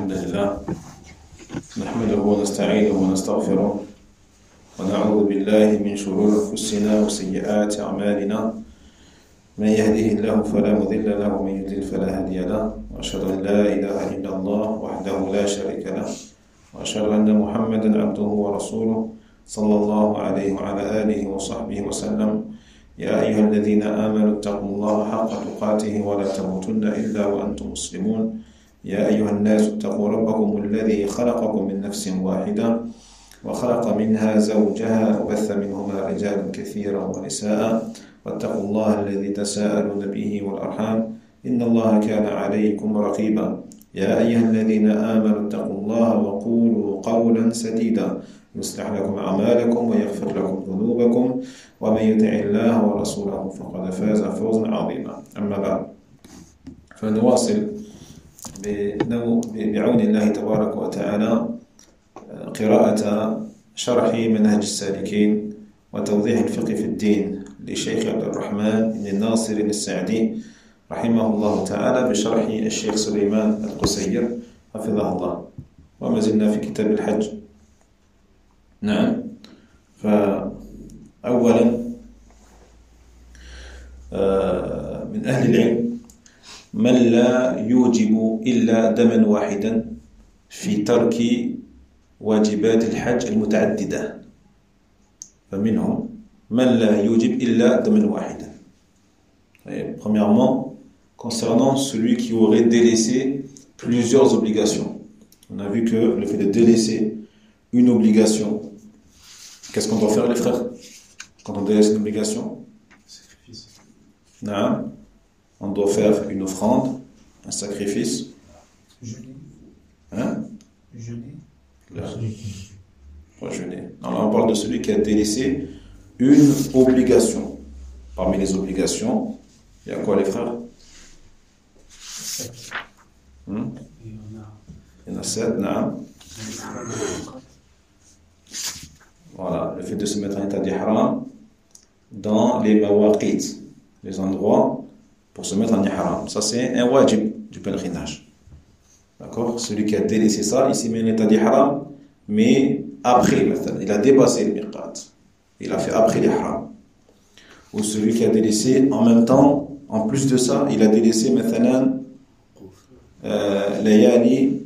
الحمد لله نحمده ونستعينه ونستغفره ونعوذ بالله من شرور أنفسنا وسيئات أعمالنا. من يهده الله فلا مضل له ومن يضلل فلا هادي له، وأشهد أن لا إله إلا الله وحده لا شريك له، وأشهد أن محمدا عبده ورسوله صلى الله عليه وعلى آله وصحبه وسلم. يا أيها الذين آمنوا اتقوا الله حق تقاته ولا تموتن إلا وأنتم مسلمون. يا أيها الناس اتقوا ربكم الذي خلقكم من نفس واحدة وخلق منها زوجها وبث منهما رجالا كثيرا ونساء، واتقوا الله الذي تساءلون به والأرحام إن الله كان عليكم رقيبا. يا أيها الذين آمنوا اتقوا الله وقولوا قولا سديدا يصلح لكم أعمالكم ويغفر لكم ذنوبكم، ومن يطع الله ورسوله فقد فاز فوزا عظيما. أما بعد، فنواصل بعون الله تبارك وتعالى قراءة شرح منهج السالكين وتوضيح الفقه في الدين للشيخ عبد الرحمن بن ناصر السعدي رحمه الله تعالى بشرح الشيخ سليمان القسير حفظه الله. وما زلنا في كتاب الحج. نعم، فأولا من أهل العلم من لا يوجب إلا دما واحدا في ترك واجبات الحج المتعددة، فمنهم من لا يوجب إلا دما واحدا. Premièrement, concernant celui qui aurait délaissé plusieurs obligations, on a vu que le fait de délaisser une obligation, qu'est-ce qu'on doit faire, les frères, quand on délaisse une obligation? Non. On doit faire une offrande, un sacrifice. Jeûner. Hein? Jeûner. Pas jeûner. Non, là on parle de celui qui a délaissé une obligation. Parmi les obligations, il y a quoi, les frères? Il y en a 7, non? Voilà, le fait de se mettre en état d'ihram dans les mawaqit, les endroits pour se mettre en ihram. Ça, c'est un wajib du pèlerinage. D'accord? Celui qui a délaissé ça, il s'est mis en état d'ihram, mais après, il a dépassé le miqat. Il a fait après l'ihram. Ou celui qui a délaissé en même temps, en plus de ça, il a délaissé مثلا layali,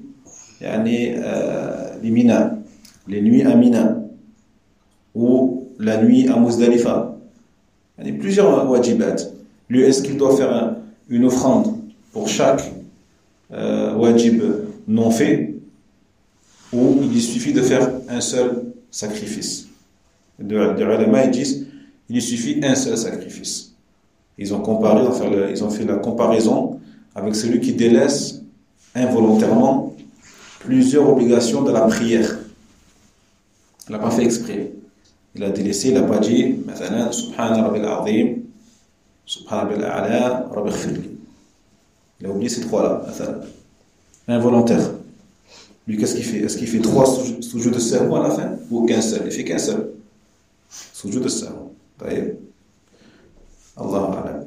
les Mina, les nuits à Mina, ou la nuit à Muzdalifa. Il y a plusieurs wajibat. Lui, est-ce qu'il doit faire une offrande pour chaque wajib non fait, ou il suffit de faire un seul sacrifice? De ulama, ils disent il suffit un seul sacrifice. Ils ont comparé, ils ont fait la comparaison avec celui qui délaisse involontairement plusieurs obligations de la prière. Il n'a pas fait exprès. Il a délaissé, il n'a pas dit مثلا سبحان ربي العظيم سبحان ربي الأعلى ربي اغفر لي. Il a oublié ces trois-là, involontaire. Lui, qu'est-ce qu'il fait? Est-ce qu'il fait 3 sujouds de sahou à la fin ou qu'un seul? Il fait qu'un seul sujud de sahou. طيب الله أعلم.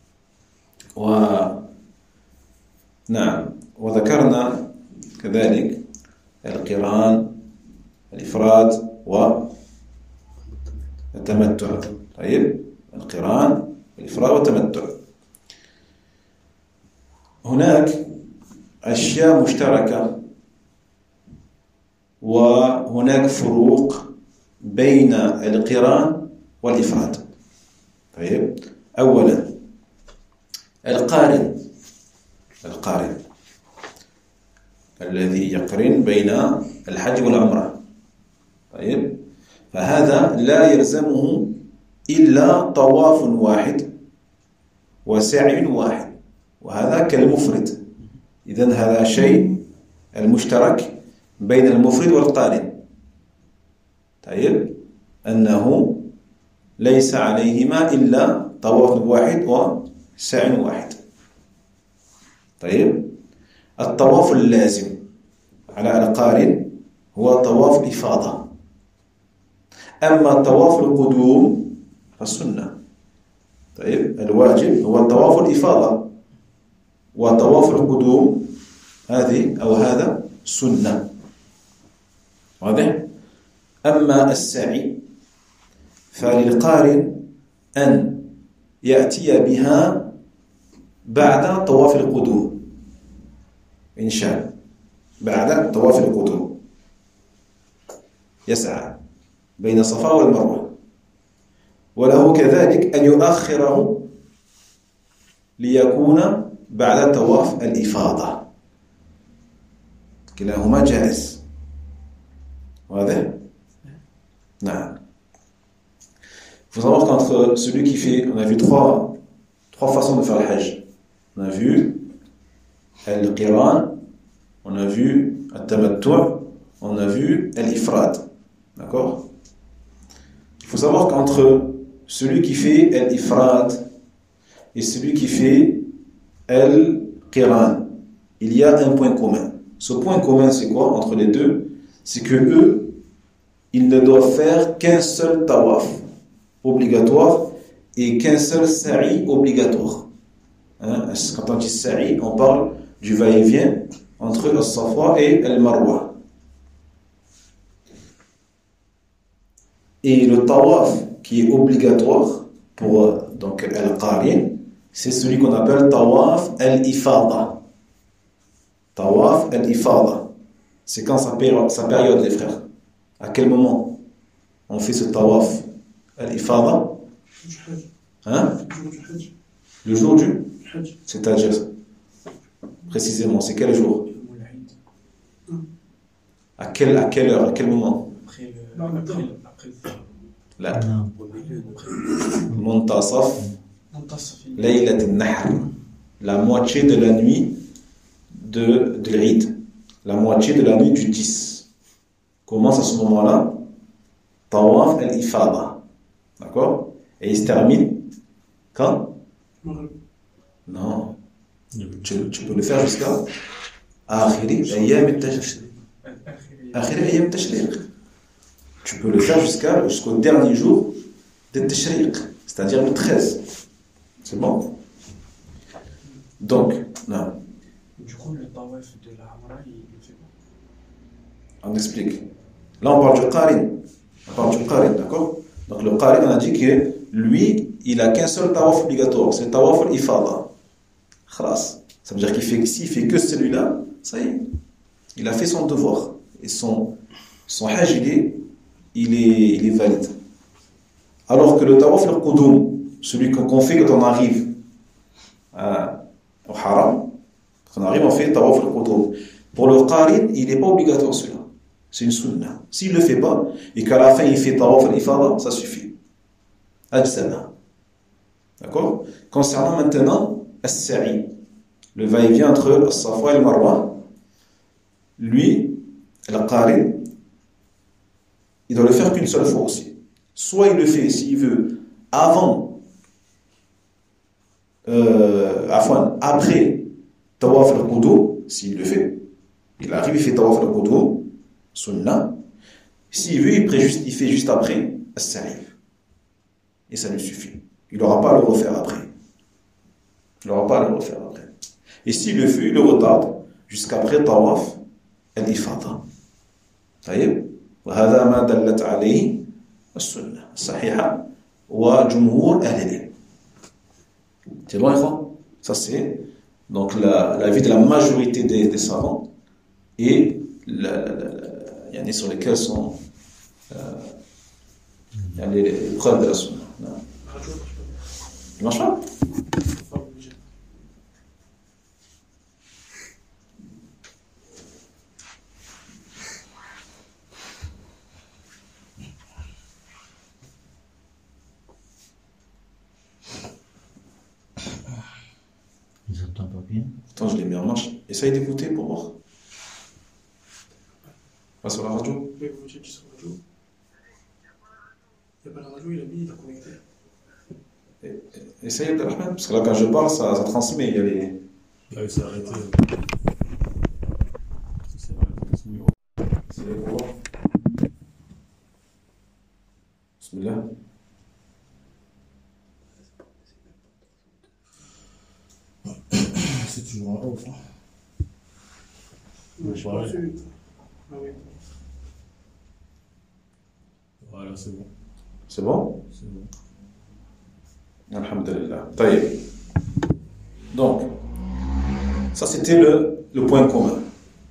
نعم، وذكرنا كذلك القران، الإفراد والتمتع. طيب، القران، الإفراد والتمتع. هناك أشياء مشتركة وهناك فروق بين القران والإفراد. طيب، أولا القارن الذي يقرن بين الحج والعمرة. طيب، فهذا لا يلزمه إلا طواف واحد وسعي واحد، وهذا كالمفرد. إذن هذا شيء المشترك بين المفرد والقارن. طيب، أنه ليس عليهما إلا طواف واحد وسعي واحد. طيب، الطواف اللازم على القارن هو طواف الإفاضة. أما طواف القدوم فالسنة. طيب، الواجب هو طواف الإفاضة، وطواف القدوم هذه أو هذا سنة. واضح؟ أما السعي فللقارن أن يأتي بها بعد طواف القدوم إن شاء. بعد طواف القدوم يسعى بين الصفا والمروة، وله كذلك أن يؤخره ليكون بعد طواف الإفاضة. كلاهما جائز. واضح؟ Non. Il faut savoir qu'entre celui qui fait, on a vu trois façons de faire le hajj. On a vu al-qiran, on a vu al-tamattu', on a vu al-ifrad. D'accord? Il faut savoir qu'entre celui qui fait al-ifrad et celui qui fait al-qiran, il y a un point commun. Ce point commun, c'est quoi entre les deux? C'est que eux, ils ne doivent faire qu'un seul tawaf obligatoire et qu'un seul sa'i obligatoire. Hein? Quand on dit sa'i, on parle du va-et-vient entre le Safa et le Marwa. Et le tawaf qui est obligatoire pour donc al-qarin, c'est celui qu'on appelle tawaf al-ifada. Tawaf al-ifada. C'est quand sa période, les frères. À quel moment on fait ce tawaf al-ifada? Hein? Le jour du? C'est-à-dire, précisément, c'est quel jour? À quelle heure? À quel moment? Là. Muntasaf Laylat al-Nahr. La moitié de la nuit de l'Eid. La moitié de la nuit du 10. Commence à ce moment-là Tawaf al-Ifada. D'accord? Et il se termine quand? Non. Tu peux le faire jusqu'à Akhiri Ayyam al-Tashriq. Akhiri Ayyam al-Tashriq. Tu peux le faire jusqu'au dernier jour de Tashriq, c'est-à-dire le 13. C'est bon? Donc, non. Du coup, le tawaf de la Hamra, il le fait pas. On explique. Là, on parle du qarin. On parle du qarin, d'accord? Donc, le qarin, on a dit que lui, il a qu'un seul tawaf obligatoire. C'est le tawaf al-ifada. Khalas. Ça veut dire s'il fait que celui-là, ça y est. Il a fait son devoir. Et son hajj, il est valide. Alors que le tawaf al-qudum, celui qu'on fait quand on arrive au haram, quand on arrive, on fait tawaf al-qudum. Pour le qarin, il n'est pas obligatoire celui-là. C'est une sunna. S'il ne le fait pas, et qu'à la fin il fait tawaf al-ifada, ça suffit. Ajzana. D'accord? Concernant maintenant as-sa'i, le va-et-vient entre as-Safa et le Marwa, lui, le qarin, il doit le faire qu'une seule fois aussi. Soit il le fait, s'il veut, après tawaf al-qudum, s'il le fait, il arrive, il fait tawaf al-qudum, sunna. S'il veut, il fait juste après as-sa'i. Et ça lui suffit. Il n'aura pas à le refaire après. Et s'il le fait, il le retarde jusqu'après tawaf al-ifada. طيب وهذا ما دلت عليه السنة الصحيحة وجمهور أهل العلم. C'est bon, frère? Ça c'est donc l'avis de la majorité des savants et sur lesquels sont les preuves de la sunna. Il marche pas? Ils entendent pas bien. Attends, je l'ai mis en marche. Essaye d'écouter pour voir. Pas sur la radio. Oui, vous m'avez dit sur la radio. Il n'y a pas la radio, il a connecté. Essaye de Rahman, parce que là quand je parle, ça transmet. Il y a les. Ah oui, c'est arrêté. C'est pour voir. Bismillah. C'est toujours en off. Je sais pas si... Ah oui. Voilà, c'est bon. C'est bon? C'est bon. Alhamdulillah. Taïb. Donc, ça c'était le point commun.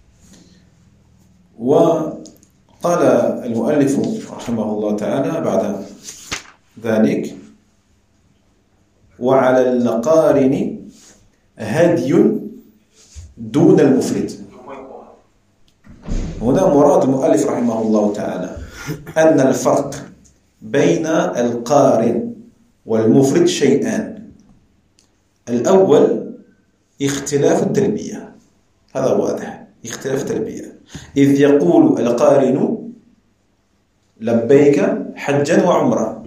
وقال المؤلف رحمه الله تعالى بعد ذلك وعلى القارن هدي دون المفرد. هنا مراد المؤلف رحمه الله تعالى أن الفرق بين القارن والمفرد شيئان. الأول اختلاف التربية، هذا واضح، اختلاف التربية، إذ يقول القارن لبيك حجا وعمرة،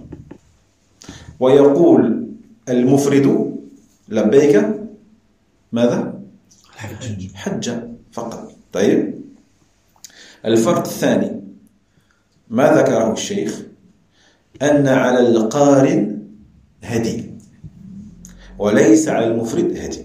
ويقول المفرد لبيك ماذا؟ حجا فقط. طيب، الفرق الثاني ما ذكره الشيخ أن على القارن هدي وليس على المفرد هدي.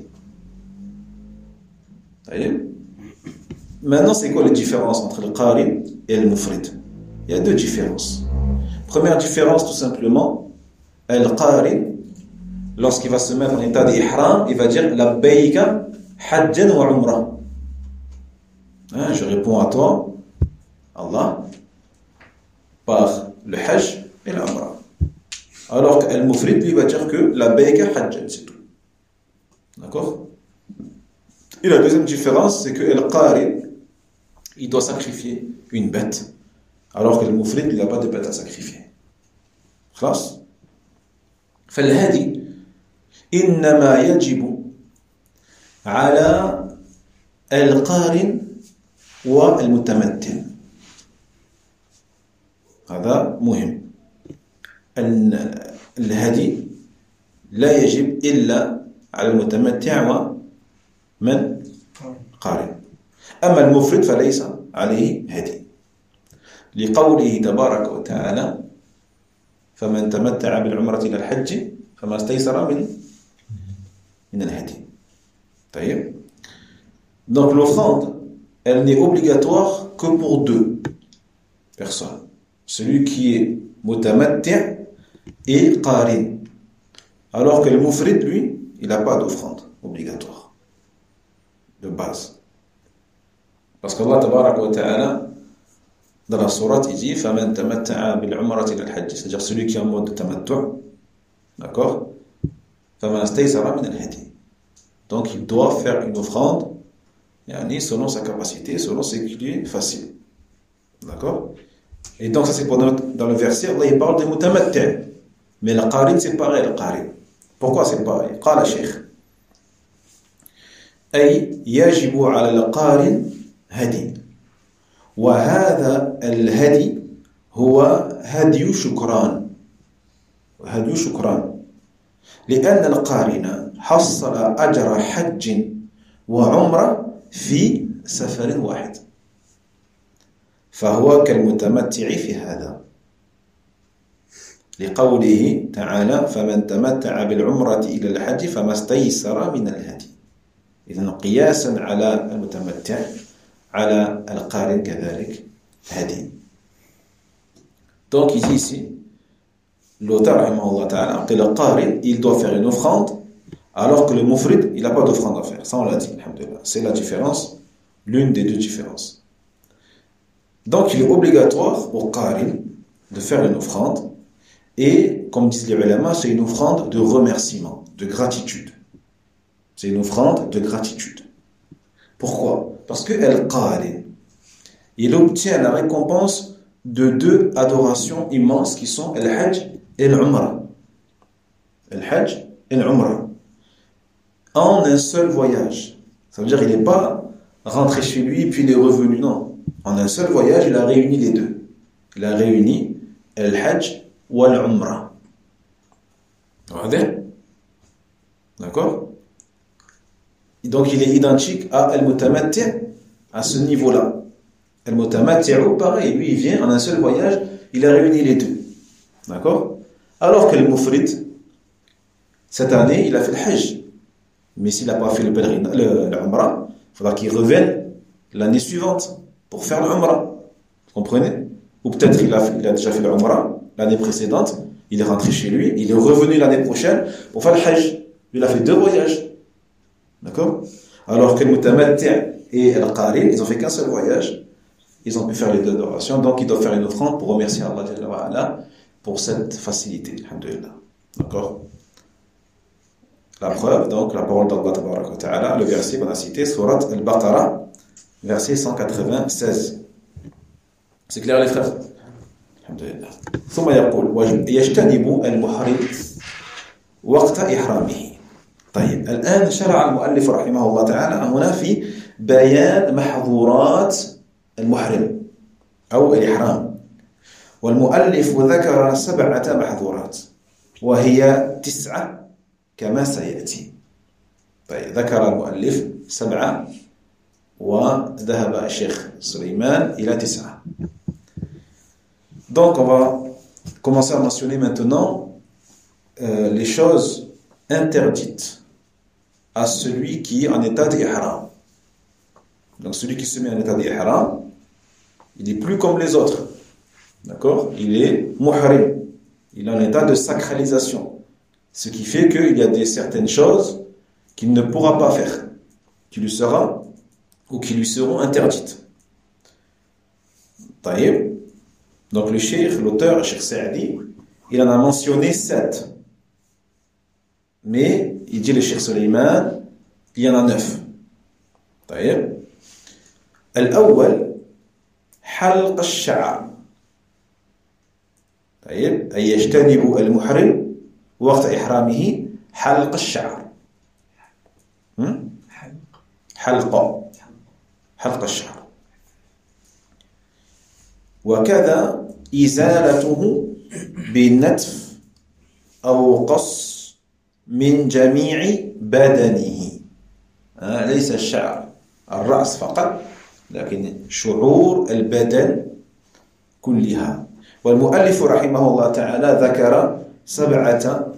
طيب، maintenant c'est quoi la différence entre le qarin et le mufrid? Il y a deux différences. Première différence, tout simplement, le qarin, lorsqu'il va se mettre en état d'ihram, il va dire labbayka hajjan wa umrah. Je réponds à toi, Allah, par le hajj et l'umrah. Alors que le mufrid, lui, va dire que labbayka hajjan, c'est tout. D'accord? Et la deuxième différence, c'est que le qarin, il doit sacrifier une bête, alors que le mufrid, il n'a pas de bête à sacrifier. خلاص؟ فالهدي إنما يجب على القارن والمتمتع. هذا مهم. أن الهدي لا يجب إلا على المتمتع ومن قارن. أما المفرد فليس عليه هدي، لقوله تبارك وتعالى فمن تمتع بالعمرة إلى الحج فما استيسر من الهدي. طيب. Donc l'offrande, elle n'est obligatoire que pour deux personnes, celui qui est mutamatti' et qarin, alors que le mufrid, lui, il n'a pas d'offrande obligatoire de base. Parce qu'Allah tabaraka wa ta'ala, dans la sourate, il dit فَمَنْ تَمَتَّعَ بِالْعُمْرَةِ إِلَى الْحَجِّ, c'est-à-dire celui qui est en mode de tamattu', d'accord, فَمَنْ اسْتَيْسَرَ مِنَ الْهَدِي. Donc il doit faire une offrande selon sa capacité, selon ce qui lui est facile. D'accord? Et donc ça c'est pour dans le verset, Allah il parle de mutamatti', mais le qarin c'est pareil, le qarin. Pourquoi c'est pareil? قال الشيخ أي يجب على القارن هدي، وهذا الهدي هو هدي شكران، هدي شكران، لأن القارن حصل أجر حج وعمرة في سفر واحد، فهو كالمتمتع في هذا، لقوله تعالى فمن تمتع بالعمرة إلى الحج فما استيسر من الهدي. إذن قياسا على المتمتع على القارن كذلك هدي. Donc il dit ici, l'auteur rahimahullah ta'ala, que le qarin, il doit faire une offrande, alors que le mufrid, il n'a pas d'offrande à faire. Ça on l'a dit, alhamdulillah. C'est la différence, l'une des deux différences. Donc il est obligatoire au qarin de faire une offrande, et comme disent les ulama, c'est une offrande de remerciement, de gratitude. C'est une offrande de gratitude. Pourquoi? Parce que al-qarin, il obtient la récompense de deux adorations immenses qui sont al-hajj et l'umrah. Al-hajj et l'umrah. En un seul voyage. Ça veut dire qu'il n'est pas rentré chez lui puis il est revenu. Non. En un seul voyage, il a réuni les deux. Il a réuni al-hajj ou l'umrah. D'accord? Donc il est identique à al-mutamatti' à ce niveau-là. Al-mutamatti', pareil, lui il vient en un seul voyage, il a réuni les deux. D'accord? Alors que le mufrid, cette année, il a fait le hajj. Mais s'il n'a pas fait le pèlerinage, l'umrah, il faudra qu'il revienne l'année suivante pour faire l'Umrah. Vous comprenez? Ou peut-être il a déjà fait l'Umrah l'année précédente, il est rentré chez lui, il est revenu l'année prochaine pour faire le Hajj. Il a fait 2 voyages. D'accord? Alors que le Mutamatti' et le Qarin, ils ont fait qu'un seul voyage. Ils ont pu faire les 2 adorations, donc ils doivent faire une offrande pour remercier Allah Jalla wa Ala pour cette facilité. Alhamdulillah. D'accord? La preuve, donc, la parole d'Allah Tabaraka wa Ta'ala, le verset qu'on a cité, Surat Al-Baqarah, verset 196. C'est clair les frères? Alhamdulillah. ثم يقول ويجتنب المحرم وقت إحرامه. طيب الآن شرع المؤلف رحمه الله تعالى هنا في بيان محظورات المحرم أو الإحرام. والمؤلف ذكر 7 محظورات وهي 9 كما سيأتي. طيب ذكر المؤلف 7 وذهب الشيخ سليمان إلى 9. Donc on va commencer à mentionner maintenant les choses interdites à celui qui est en état d'ihram. Donc celui qui se met en état d'ihram, il est plus comme les autres. D'accord? Il est muhrim. Il est en état de sacralisation. Ce qui fait qu'il y a certaines choses qu'il ne pourra pas faire, qui lui sera ou qui lui seront interdites. Taïb. Donc le cheikh, l'auteur, Cheikh Saadi, il en a mentionné 7. Mais il dit le cheikh Suleiman, il y en a 9. Taïb. Al-awwal, halq al-sha'r. طيب أي يجتنب المحرم وقت إحرامه حلق الشعر. حلق الشعر. وكذا إزالته بالنتف أو قص من جميع بدنه. ليس الشعر الرأس فقط لكن شعور البدن كلها. والمؤلف رحمه الله تعالى ذكر 7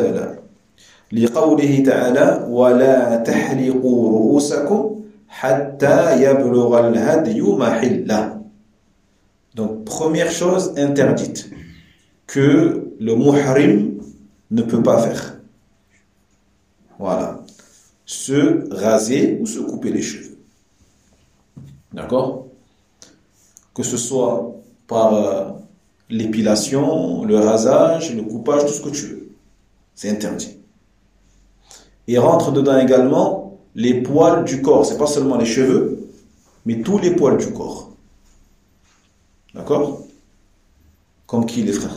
لقوله تعالى ولا تحلقوا رؤوسكم حتى يبلغ الهدي محله. Donc première chose interdite que le muhrim ne peut pas faire. Voilà. Se raser ou se couper les cheveux. D'accord? Que ce soit par l'épilation, le rasage, le coupage, tout ce que tu veux. C'est interdit. Et rentre dedans également les poils du corps. C'est pas seulement les cheveux, mais tous les poils du corps. D'accord? Comme qui, les frères?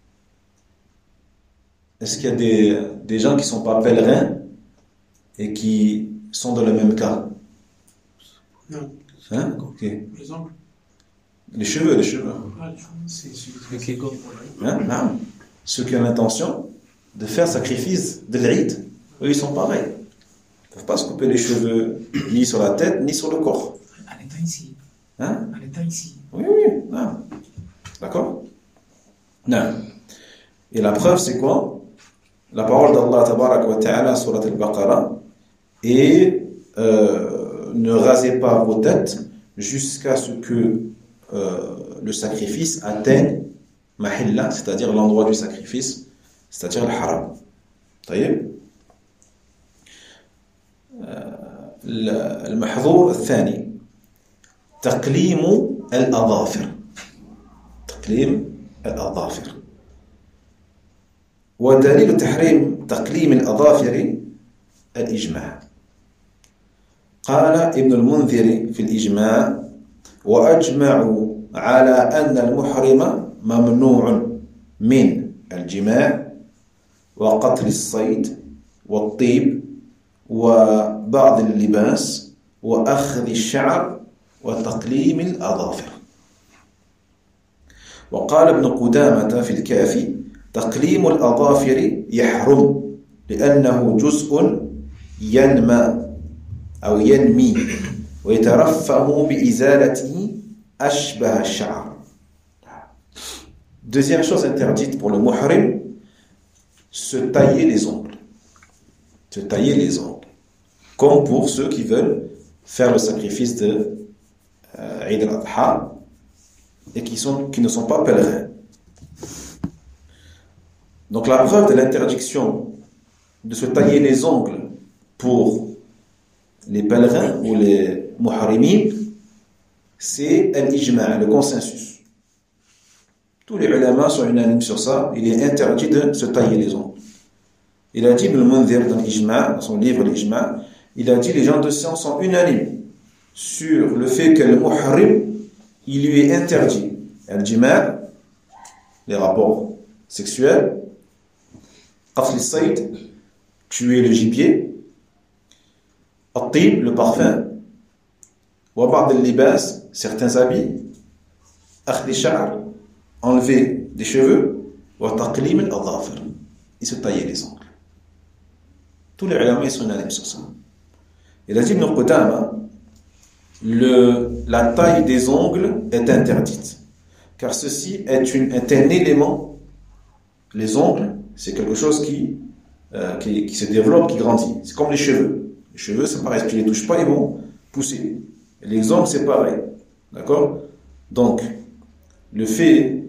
Est-ce qu'il y a des gens qui ne sont pas pèlerins et qui sont dans le même cas? Non. Hein? Ok. Par exemple. Les cheveux. C'est Hein? Non. Ceux qui ont l'intention de faire sacrifice de l'Eid, eux ils sont pareils. Ils ne peuvent pas se couper les cheveux ni sur la tête ni sur le corps. En état ici. Hein? En état ici. Oui. Non. D'accord? Non. Et la preuve c'est quoi? La parole d'Allah Tabaraka wa Ta'ala surat al-Baqarah et ne rasez pas vos têtes jusqu'à ce que le sacrifice atteigne mahilla, c'est-à-dire l'endroit du sacrifice, c'est-à-dire le haram. طيب المحظور الثاني تقليم الأظافر. ودليل تحريم تقليم الأظافر الإجماع. قال ابن المنذر في الإجماع وأجمعوا على أن المحرم ممنوع من الجماع وقتل الصيد والطيب وبعض اللباس وأخذ الشعر وتقليم الأظافر. وقال ابن قدامة في الكافي تقليم الأظافر يحرم لأنه جزء ينمى أو ينمي ويترفه بإزالته أشبه الشعر. Deuxième chose interdite pour le muhrim, se tailler les ongles. Se tailler les ongles. Comme pour ceux qui veulent faire le sacrifice de Eid al-Adha, et qui ne sont pas pèlerins. Donc la preuve de l'interdiction de se tailler les ongles pour les pèlerins ou les muharimin, c'est l'ijma', le consensus. Tous les ulama sont unanimes sur ça. Il est interdit de se tailler les ongles. Il a dit, Ibn al-Mundhir dans l'Ijma', dans son livre l'Ijma', il a dit les gens de science sont unanimes sur le fait que le muhrim, il lui est interdit al-jima', les rapports sexuels, qatl al-sayd, tuer le gibier, at-tib, le parfum, wa ba'd al-libas, certains habits, akhd al-sha'r, enlever des cheveux, wa taqlim al-adhafir, et se tailler les ongles. Tous les ulama sont unanimes sur ça. Il a dit Ibn Qudama, la taille des ongles est interdite, car ceci est un élément. Les ongles, c'est quelque chose qui se développe, qui grandit. C'est comme les cheveux. Les cheveux, c'est pareil, si tu les touches pas, ils vont pousser. Et les ongles, c'est pareil. D'accord? Donc, le fait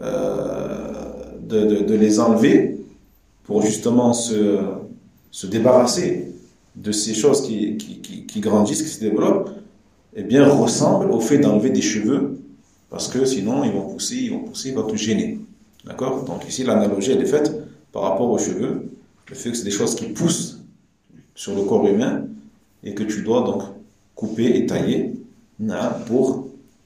de les enlever pour justement se débarrasser de ces choses qui grandissent, qui se développent, eh bien, ressemble au fait d'enlever des cheveux, parce que sinon, ils vont pousser, ils vont te gêner. D'accord? Donc ici, l'analogie, elle est faite par rapport aux cheveux, le fait que c'est des choses qui poussent sur le corps humain, et que tu dois donc couper et tailler pour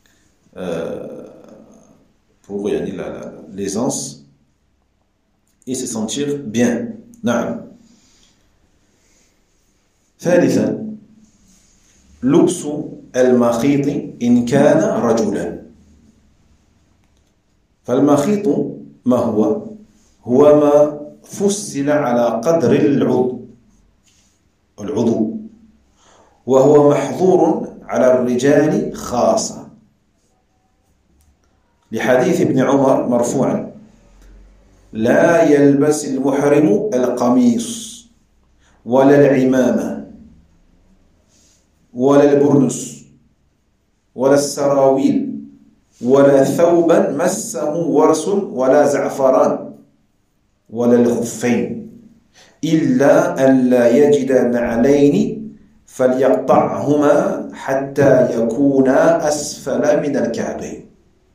l'aisance et se sentir bien. نعم. ثالثا لبس المخيط إن كان رجلا. فالمخيط ما هو؟ هو ما فصل على قدر العضو وهو محظور على الرجال خاصة لحديث ابن عمر مرفوعا لا يلبس المحرم القميص ولا العمامة ولا البرنس ولا السراويل ولا ثوبا مسه ورس ولا زعفران ولا الخفين إلا أن لا يجد نعلين فليقطعهما حتى يكونا أسفل من الكعبين.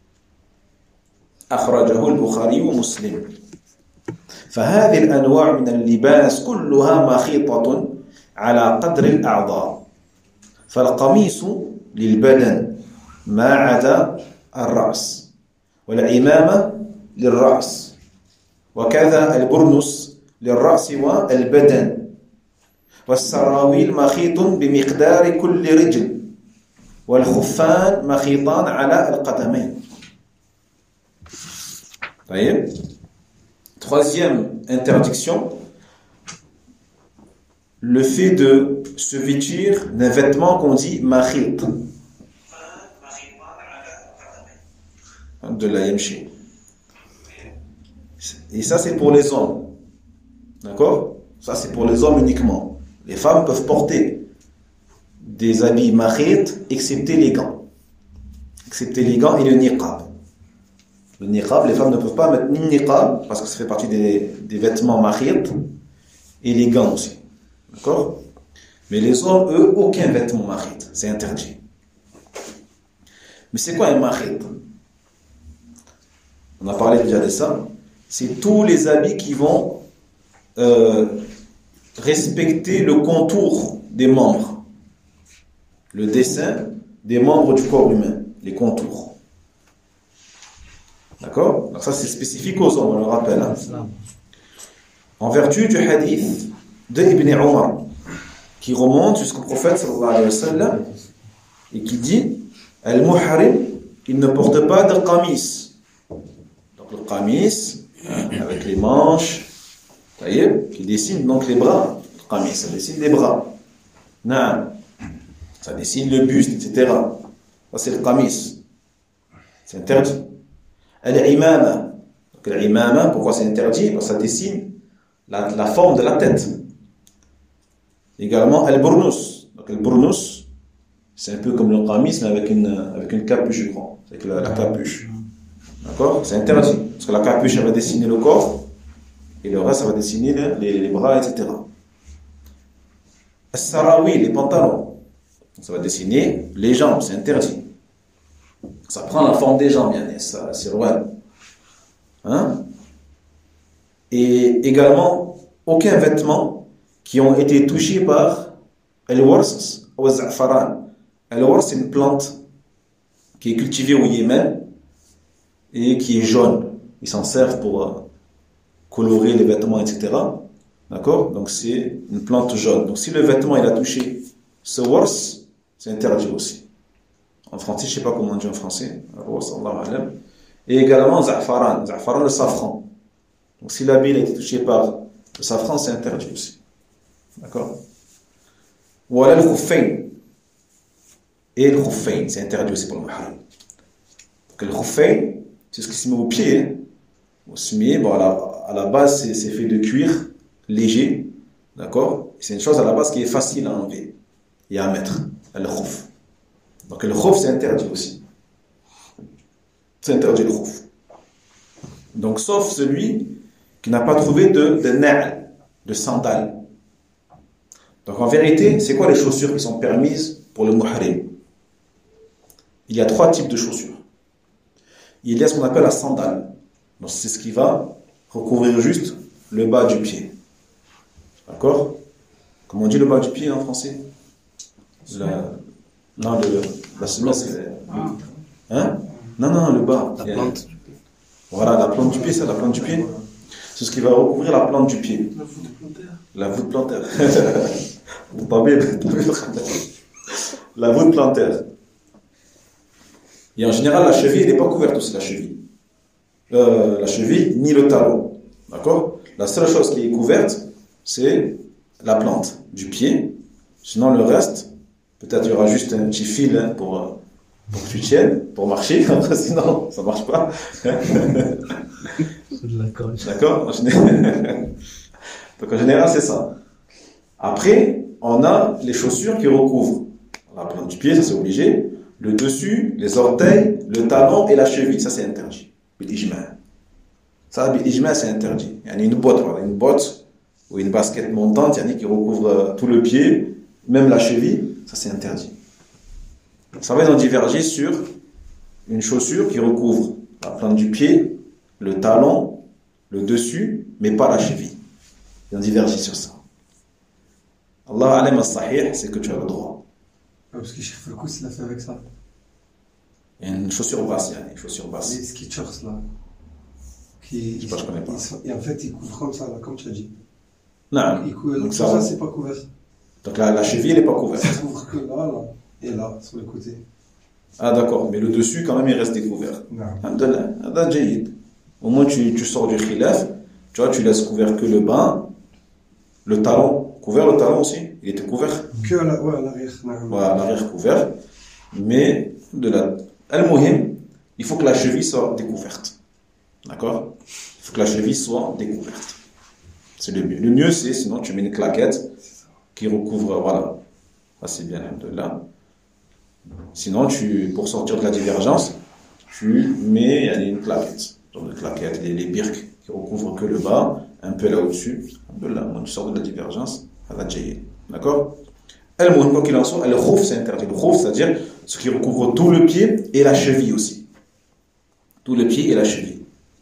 أخرجه البخاري ومسلم. فهذه الأنواع من اللباس كلها مخيطة على قدر الأعضاء. فالقميص للبدن ما عدا الرأس، والعمامة للرأس، وكذا البرنس للرأس والبدن، والسراويل مخيط بمقدار كل رجل، والخفان مخيطان على القدمين. طيب. Troisième interdiction, le fait de se vêtir d'un vêtement qu'on dit makhit, de la yamshi. Et ça, c'est pour les hommes. D'accord? Ça, c'est pour les hommes uniquement. Les femmes peuvent porter des habits makhit, excepté les gants. Excepté les gants et le niqab. Le niqab, les femmes ne peuvent pas mettre ni niqab, parce que ça fait partie des vêtements makhit, et les gants aussi. D'accord? Mais les hommes, eux, aucun vêtement makhit. C'est interdit. Mais c'est quoi un makhit? On a parlé déjà de ça. C'est tous les habits qui vont respecter le contour des membres. Le dessin des membres du corps humain. Les contours. D'accord? Donc ça, c'est spécifique aux hommes, on le rappelle. Hein? En vertu du hadith de Ibn Umar, qui remonte jusqu'au prophète sallallahu alayhi wa sallam, et qui dit Al-Muharim, il ne porte pas de qamis. Donc le qamis, avec les manches, qui dessine donc les bras. Le qamis, ça dessine les bras. Naam, ça dessine le buste, etc. Ça, c'est le qamis. C'est interdit. Al-imama. Donc l'imama, pourquoi c'est interdit? Parce que ça dessine la forme de la tête. Également al-burnus. Donc al-burnus, C'est un peu comme le qamis, mais avec une capuche, je crois. Avec la capuche. D'accord? C'est interdit. Parce que la capuche, elle va dessiner le corps, et le reste, ça va dessiner les bras, etc. As-sarawi, les pantalons. Ça va dessiner les jambes, c'est interdit. Ça prend la forme des jambes, ça, c'est loin. Hein? Et également, aucun vêtement qui ont été touchés par al-wars ou al-za'faran. Al-wars, c'est une plante qui est cultivée au Yémen et qui est jaune. Ils s'en servent pour colorer les vêtements, etc. D'accord? Donc c'est une plante jaune. Donc si le vêtement il a touché ce wars, c'est interdit aussi. En français, je ne sais pas comment on dit en français. Et également za'faran. Za'faran, le safran. Donc si l'habit a été touché par le safran, c'est interdit aussi. D'accord? Voilà le khuffayn. Et le khuffayn, c'est interdit aussi pour le muhrim. Donc le khuffayn, c'est ce qui se met au pied. On se met, bon, à la base, c'est fait de cuir léger. D'accord? C'est une chose à la base qui est facile à enlever et à mettre. Le khuf. Donc le khuf, c'est interdit aussi. C'est interdit le khuf. Donc sauf celui qui n'a pas trouvé de na'al, de sandales. Donc en vérité, c'est quoi les chaussures qui sont permises pour le muhrim? Il y a 3 types de chaussures. Il y a ce qu'on appelle la sandale. Donc c'est ce qui va recouvrir juste le bas du pied. D'accord? Comment on dit le bas du pied en français? La semelle, c'est... Hein? Non, le bas. La plante. Voilà, la plante du pied, c'est la plante du pied. C'est ce qui va recouvrir la plante du pied. La voûte plantaire. La voûte plantaire. Et en général, la cheville, elle n'est pas couverte aussi, la cheville. La cheville, ni le talon. D'accord? La seule chose qui est couverte, c'est la plante du pied. Sinon, le reste, peut-être il y aura juste un petit fil pour que tu tiennes, pour marcher. Sinon, ça ne marche pas. D'accord? Donc en général, c'est ça. Après, on a les chaussures qui recouvrent la plante du pied, ça c'est obligé. Le dessus, les orteils, le talon et la cheville, ça c'est interdit. Bil-ijma'. Ça, bil-ijma', c'est interdit. Il y a une botte ou une basket montante, il y en a qui recouvre tout le pied, même la cheville, ça c'est interdit. Ça va en diverger sur une chaussure qui recouvre la plante du pied, le talon, le dessus, mais pas la cheville. Ils ont divergé sur ça. Allah alam as-sahih, c'est que tu as le droit. Parce que Cheikh Foucault, il l'a fait avec ça. Il y a une chaussure basse, il y a une chaussure basse. Les Skechers, là. Je sais pas, je connais pas. Et en fait, ils couvrent comme ça, là, comme tu as dit. Non. Donc ça, c'est pas couvert. Donc la cheville, elle n'est pas couverte. Ça couvre que là, et là, sur le côté. Ah d'accord, mais le dessus, quand même, il reste découvert. Non. Alhamdulillah, jayid. Au moins, tu sors du khilaf, tu vois, tu laisses couvert que le bas, le talon. Couvert, le talon aussi, il était couvert. Que à l'arrière. Voilà, l'arrière couvert. Mais, al-muhim, il faut que la cheville soit découverte. D'accord? Il faut que la cheville soit découverte. C'est le mieux. Le mieux, c'est, sinon, tu mets une claquette qui recouvre, voilà. Ça, c'est bien, alhamdulillah. Sinon, pour sortir de la divergence, tu mets une claquette. Genre de claquette, les birques qui recouvrent que le bas, un peu là au-dessus. Alhamdulillah, tu sors de la divergence. D'accord? Quoi qu'il en soit, le khouf, c'est interdit. Le khouf, c'est-à-dire ce qui recouvre tout le pied et la cheville aussi. Tout le pied et la cheville.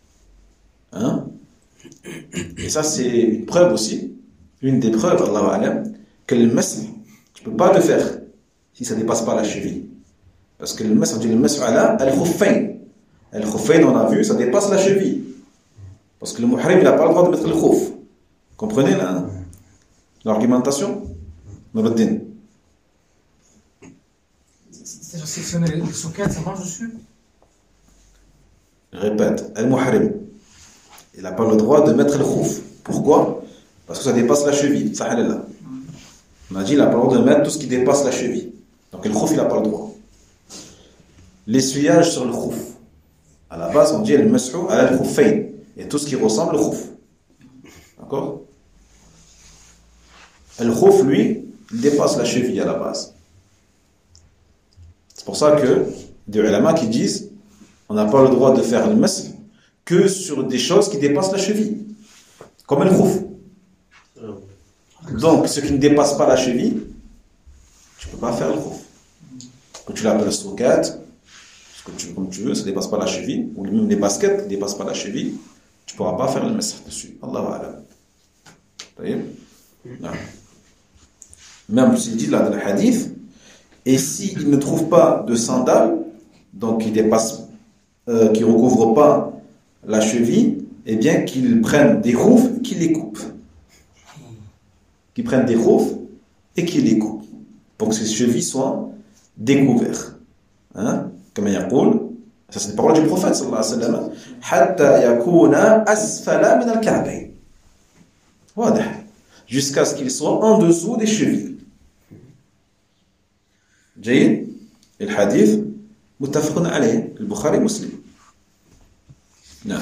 Hein? Et ça, c'est une preuve aussi, une des preuves, Allahu alam, que le mas'h, tu ne peux pas le faire si ça ne dépasse pas la cheville. Parce que le mas'h, on dit le mas'h ala al-khuffayn. Al-khuffayn, on a vu, ça dépasse la cheville. Parce que le muhrim, il n'a pas le droit de mettre le khouf. Comprenez là? L'argumentation? Nuruddin. C'est-à-dire sectionner les sockets, ça marche dessus? Je répète, al-muhrim, il n'a pas le droit de mettre le khouf. Pourquoi? Parce que ça dépasse la cheville. Sahalala. On a dit, il n'a pas le droit de mettre tout ce qui dépasse la cheville. Donc le khouf, il n'a pas le droit. L'essuyage sur le khouf. À la base, on dit al-mas'u ala al-khuffayn. Et tout ce qui ressemble au khouf. D'accord? Le khouf, lui, il dépasse la cheville à la base. pour ça que des ulama qui disent on n'a pas le droit de faire le masih que sur des choses qui dépassent la cheville, comme le khouf. Donc, ce qui ne dépasse pas la cheville, tu ne peux pas faire le khouf. Que tu l'appelles soukat, comme tu veux, ça ne dépasse pas la cheville, ou même les baskets ne dépassent pas la cheville, tu ne pourras pas faire le masih dessus. Allahu a'lam. Vous voyez? Même s'il dit là dans le hadith, et s'il ne trouve pas de sandales, donc qui dépasse, qui ne recouvre pas la cheville, eh bien qu'il prenne des khoufs, qu'il les coupe. Qu'il prenne des khoufs et qu'il les coupe. Pour que ses chevilles soient découvertes. Hein? Comme il y a ça c'est la parole du prophète sallallahu alayhi wa sallam. Hatta yakuna asfala min al-ka'bayn. Wadah. Jusqu'à ce qu'il soit en dessous des chevilles. Jayyid. Et le hadith muttafaqun alayhi, le Bukhari Muslim. Non.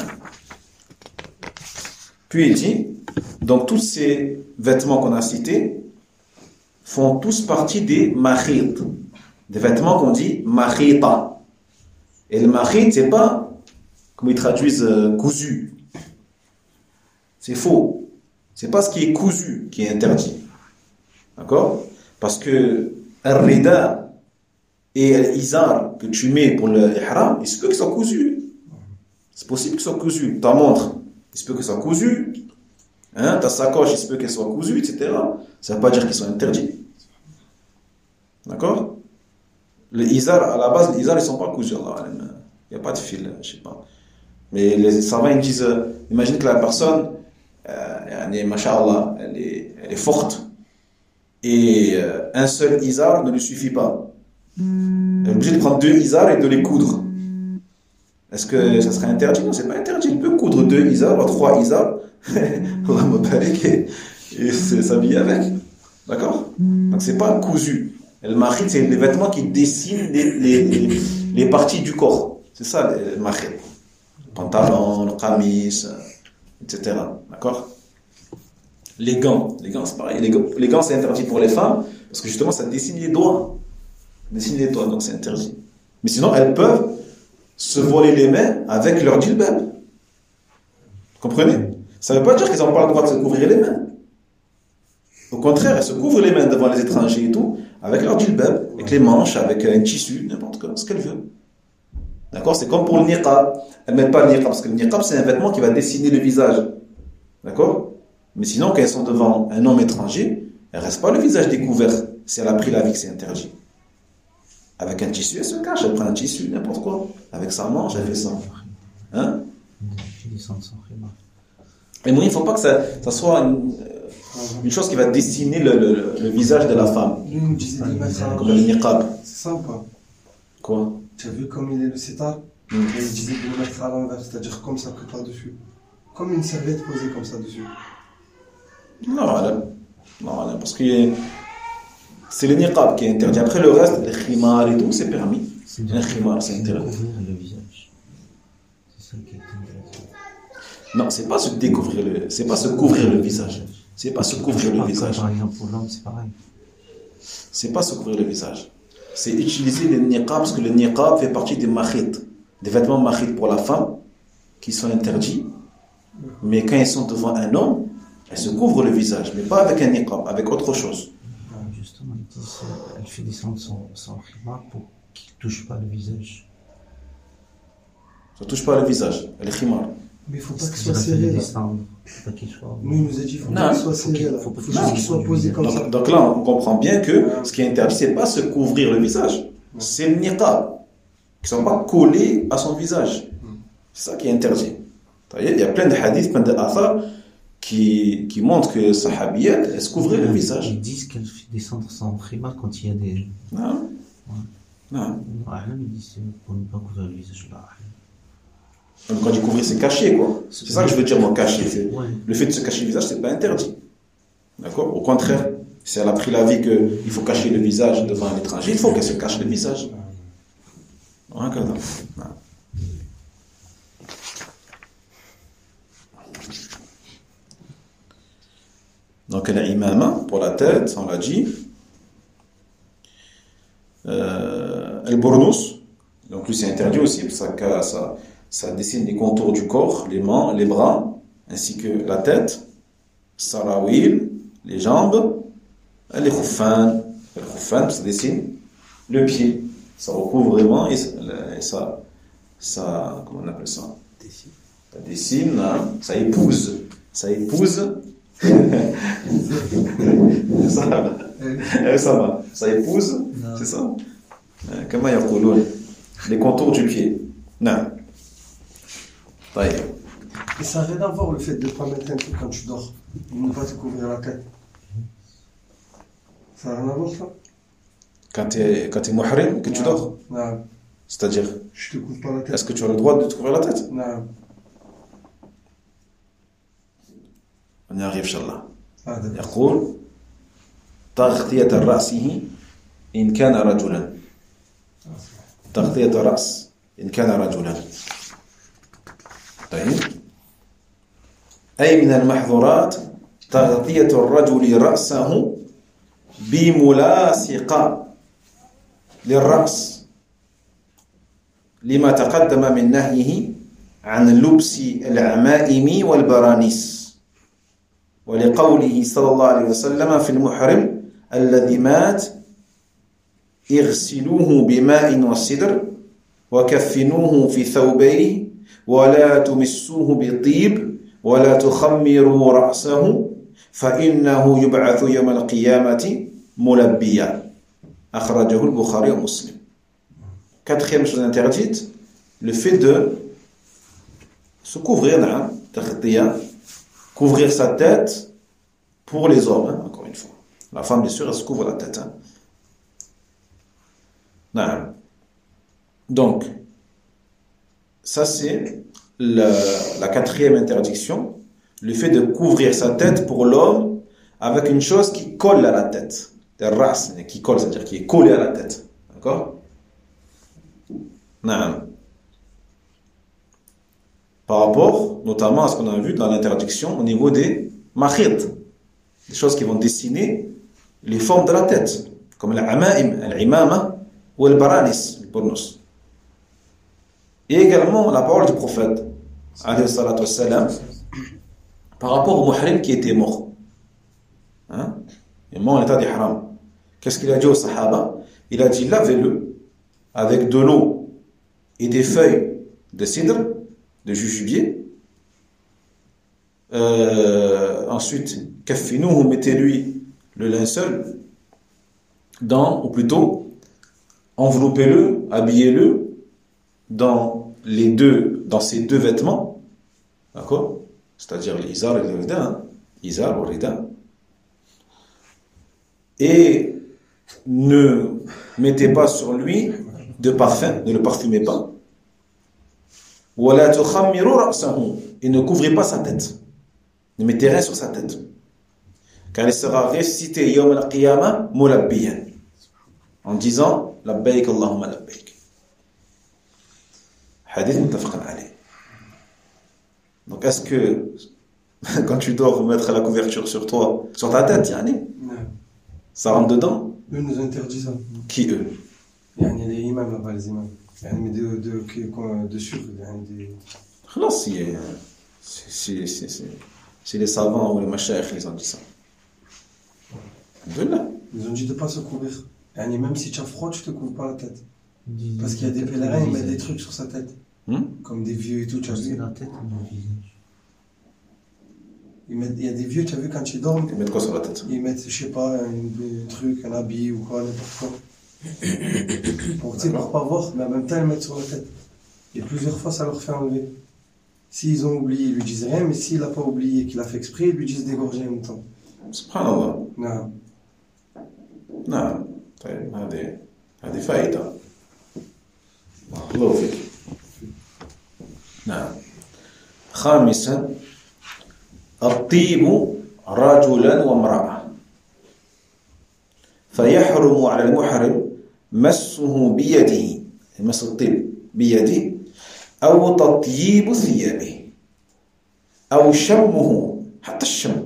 Puis il dit, donc tous ces vêtements qu'on a cités font tous partie des makhit, des vêtements qu'on dit makhita. Et le makhit, c'est pas, comme ils traduisent, cousu. C'est faux. C'est pas ce qui est cousu qui est interdit. D'accord? Parce que al-rida et l'izar que tu mets pour le ihram, il se peut qu'ils soient cousus. C'est possible qu'ils soient cousus. Ta montre, il se peut qu'elle soit cousue. Hein? Ta sacoche, il se peut qu'elle soit cousue, etc. Ça ne veut pas dire qu'ils sont interdits. D'accord? Les izar, à la base, les izar, ils ne sont pas cousus. Il n'y a pas de fil, je ne sais pas. Mais les savants, ils disent, imagine que la personne, masha'Allah, elle est forte. Et un seul izar ne lui suffit pas. Elle est obligée de prendre 2 izars et de les coudre. Est-ce que ça serait interdit? Non, c'est pas interdit. Il peut coudre 2 izars ou 3 izars. Allah me barik et s'habiller avec. D'accord? Donc c'est pas cousu. Le mahit, c'est les vêtements qui dessinent les parties du corps. C'est ça le mahit. Le pantalon, le qamis, etc. D'accord? Les gants, c'est pareil. Les gants, c'est interdit pour les femmes parce que justement, ça dessine les doigts. Donc c'est interdit. Mais sinon, elles peuvent se voiler les mains avec leur djilbab. Vous comprenez? Ça ne veut pas dire qu'elles n'ont pas le droit de se couvrir les mains. Au contraire, elles se couvrent les mains devant les étrangers et tout, avec leur djilbab, avec les manches, avec un tissu, n'importe quoi, ce qu'elles veulent. D'accord? C'est comme pour le niqab. Elles ne mettent pas le niqab, parce que le niqab, c'est un vêtement qui va dessiner le visage. D'accord? Mais sinon, quand elles sont devant un homme étranger, elles ne restent pas le visage découvert. Si elle a pris la vie que c'est interdit. Avec un tissu, elle se cache, elle prend un tissu, n'importe quoi. Avec sa manche, elle fait ça. Hein? Mais moi, il ne faut pas que ça soit une chose qui va dessiner le visage de la femme. Comme le niqab. C'est ça ou pas? Quoi? Tu as vu comme il est le sitar? Et il disait de le mettre à l'envers, c'est-à-dire comme ça que par-dessus. Comme une serviette posée comme ça dessus. Non, parce que c'est le niqab qui est interdit. Après le reste, les khimar et tout, c'est permis. Un khimar, c'est interdit. Le visage. C'est ça qui est interdit. Non, c'est pas se découvrir c'est pas se couvrir le visage. C'est pas se couvrir le visage. Par exemple, pour l'homme, c'est pareil. C'est pas se couvrir le visage. C'est utiliser le niqab, parce que le niqab fait partie des mahit, des vêtements mahit pour la femme, qui sont interdits. Mais quand ils sont devant un homme, elles se couvrent le visage, mais pas avec un niqab, avec autre chose. Justement, elle fait descendre son khimar pour qu'il ne touche pas le visage. Ça touche pas le visage, le khimar. Mais il ne faut pas qu'il soit serré là. Nous, il nous a dit qu'il faut pas qu'il soit serré là. Il faut juste qu'il soit posé comme ça. Donc là, on comprend bien que ce qui est interdit, c'est pas se couvrir le visage, c'est le niqab, qui ne sont pas collés à son visage. C'est ça qui est interdit. Il y a plein de hadiths, plein d'athars qui montrent que sahabiyat, elles se couvraient le visage. Ils disent qu'elle fait descendre son khimar quand il y a des... Non. Ils disent pour ne pas couvrir le visage là. Même quand il couvrir, c'est caché, quoi. C'est ça que je veux dire, moi, caché. Ouais. Le fait de se cacher le visage, c'est pas interdit. D'accord? Au contraire, si elle a pris l'avis qu'il faut cacher le visage devant un étranger, il faut qu'elle se cache le visage. Donc, l'imama, pour la tête, on l'a dit. le bournous, donc lui c'est interdit aussi, parce que ça dessine les contours du corps, les mains, les bras, ainsi que la tête, sarawil, les jambes, les khoufan, ça dessine le pied, ça recouvre vraiment et ça comment on appelle ça? Ça dessine, hein, ça épouse. Ça épouse. Ça va. Ça épouse, c'est ça? Comment yaqouloun? Les contours du pied. Non. Et ça n'a rien à voir le fait de ne pas mettre un truc quand tu dors, de ne pas te couvrir la tête. Ça n'a rien à voir ça? Quand tu es muhrim, que tu dors? Non. C'est-à-dire? Je te couvre pas la tête. Est-ce que tu as le droit de te couvrir la tête? Non. On y arrive, Inch'Allah. d'accord. يقول تغطية رأسه إن كان رجلا. تغطية الرأس إن كان رجلا. طيب. أي من المحظورات تغطية الرجل رأسه بملاصقة للرأس لما تقدم من نهيه عن لبس العمائم والبرانيس ولقوله صلى الله عليه وسلم في المحرم الذي مات اغسلوه بماء وسدر وكفنوه في ثوبيه ولا تمسوه بطيب ولا تخمروا رأسه فإنه يبعث يوم القيامة ملبيا أخرجه البخاري ومسلم. Quatrième chose interdite, le fait de se couvrir, couvrir sa tête pour les hommes, hein, encore une fois. La femme, bien sûr, elle se couvre la tête. Hein. Donc, ça c'est la quatrième interdiction, le fait de couvrir sa tête pour l'homme avec une chose qui colle à la tête. Des races, qui colle, c'est-à-dire qui est collée à la tête. D'accord? Non. Par rapport, notamment à ce qu'on a vu dans l'interdiction au niveau des makhid, des choses qui vont dessiner les formes de la tête, comme l'amaim, l'imama ou le baranis, le bournous. Et également la parole du prophète, alayhi salatu wassalam, par rapport au muhrim qui était mort. Hein? Il est mort en état d'ihram. Qu'est-ce qu'il a dit aux sahaba? Il a dit lavez-le avec de l'eau et des feuilles de cidre, de jujubier. Ensuite, kaffinouhu, mettez-lui le linceul ou plutôt, enveloppez-le, habillez-le dans ces deux vêtements, d'accord? C'est-à-dire l'izar et le rida, izar ou rida. Et ne mettez pas sur lui de parfum, ne le parfumez pas. Et ne couvrez pas sa tête. Ne mettez rien sur sa tête. Car il sera ressuscité yawm al-qiyamah mulabbiyan, en disant labbaik Allahumma labbaik. Hadith muttafaqan alayh. Donc est-ce que quand tu dors mettre la couverture sur toi, sur ta tête, ça rentre dedans? Eux nous interdisent ça. Qui eux? Il y a des imams là-bas, les imams. Mais dessus, c'est les savants ou les mashayikh qui ont dit ça. Ils ont dit de ne pas se couvrir. Même si tu as froid, tu ne te couvres pas la tête. Parce qu'il y a des pèlerins, ils mettent des trucs sur sa tête. Comme des vieux et tout, tu as vu. La tête ou le visage? Il y a des vieux, tu as vu, quand ils dorment. Ils mettent quoi sur la tête? Ils mettent, je sais pas, un truc, un habit ou quoi, n'importe quoi. Pour ne pas voir, mais en même temps, ils mettent sur la tête. Et plusieurs fois, ça leur fait enlever. S'ils ont oublié, ils lui disent rien, mais s'il n'a pas oublié, qu'il a fait exprès, ils lui disent d'égorger en même temps. Subhanallah. Non. نعم طيب هذه فائدة الله فيك. نعم. خامسا الطيب رجلا وامرأة فيحرم على المحرم مسه بيده، مس الطيب بيده أو تطييب ثيابه أو شمه، حتى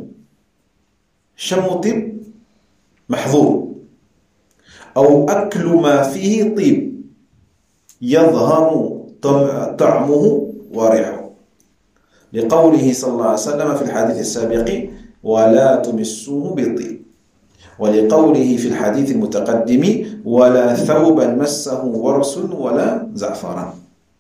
شم طيب محظور، أو أكل ما فيه طيب يظهر طعمه وريحه لقوله صلى الله عليه وسلم في الحديث السابق ولا تمسوه بالطيب ولقوله في الحديث المتقدم ولا ثوبا مسه ورس ولا زعفران.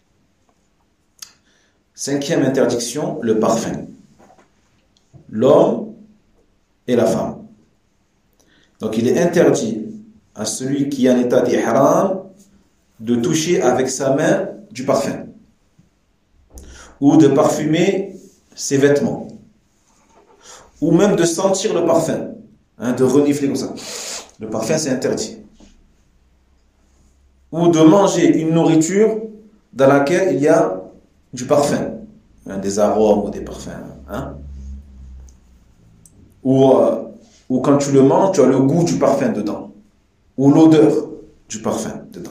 Cinquième interdiction, le parfum. L'homme et la femme. Donc il est interdit à celui qui est en état d'ihram de toucher avec sa main du parfum ou de parfumer ses vêtements ou même de sentir le parfum, de renifler comme ça. Le parfum c'est interdit. Ou de manger une nourriture dans laquelle il y a du parfum, des arômes ou des parfums, ou quand tu le manges, tu as le goût du parfum dedans, ou l'odeur du parfum dedans.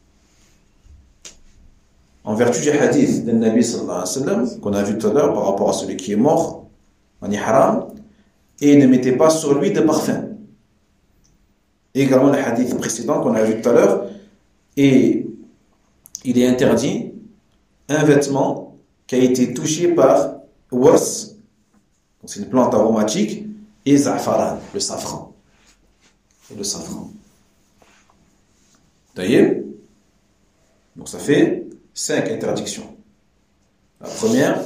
En vertu du hadith d'un Nabi sallallahu alayhi wa sallam, qu'on a vu tout à l'heure par rapport à celui qui est mort en ihram, et ne mettez pas sur lui de parfum. Et également le hadith précédent qu'on a vu tout à l'heure, et il est interdit un vêtement qui a été touché par wars, c'est une plante aromatique, et za'faran, le safran. Le safran. D'ailleurs, donc ça fait 5 interdictions. La première,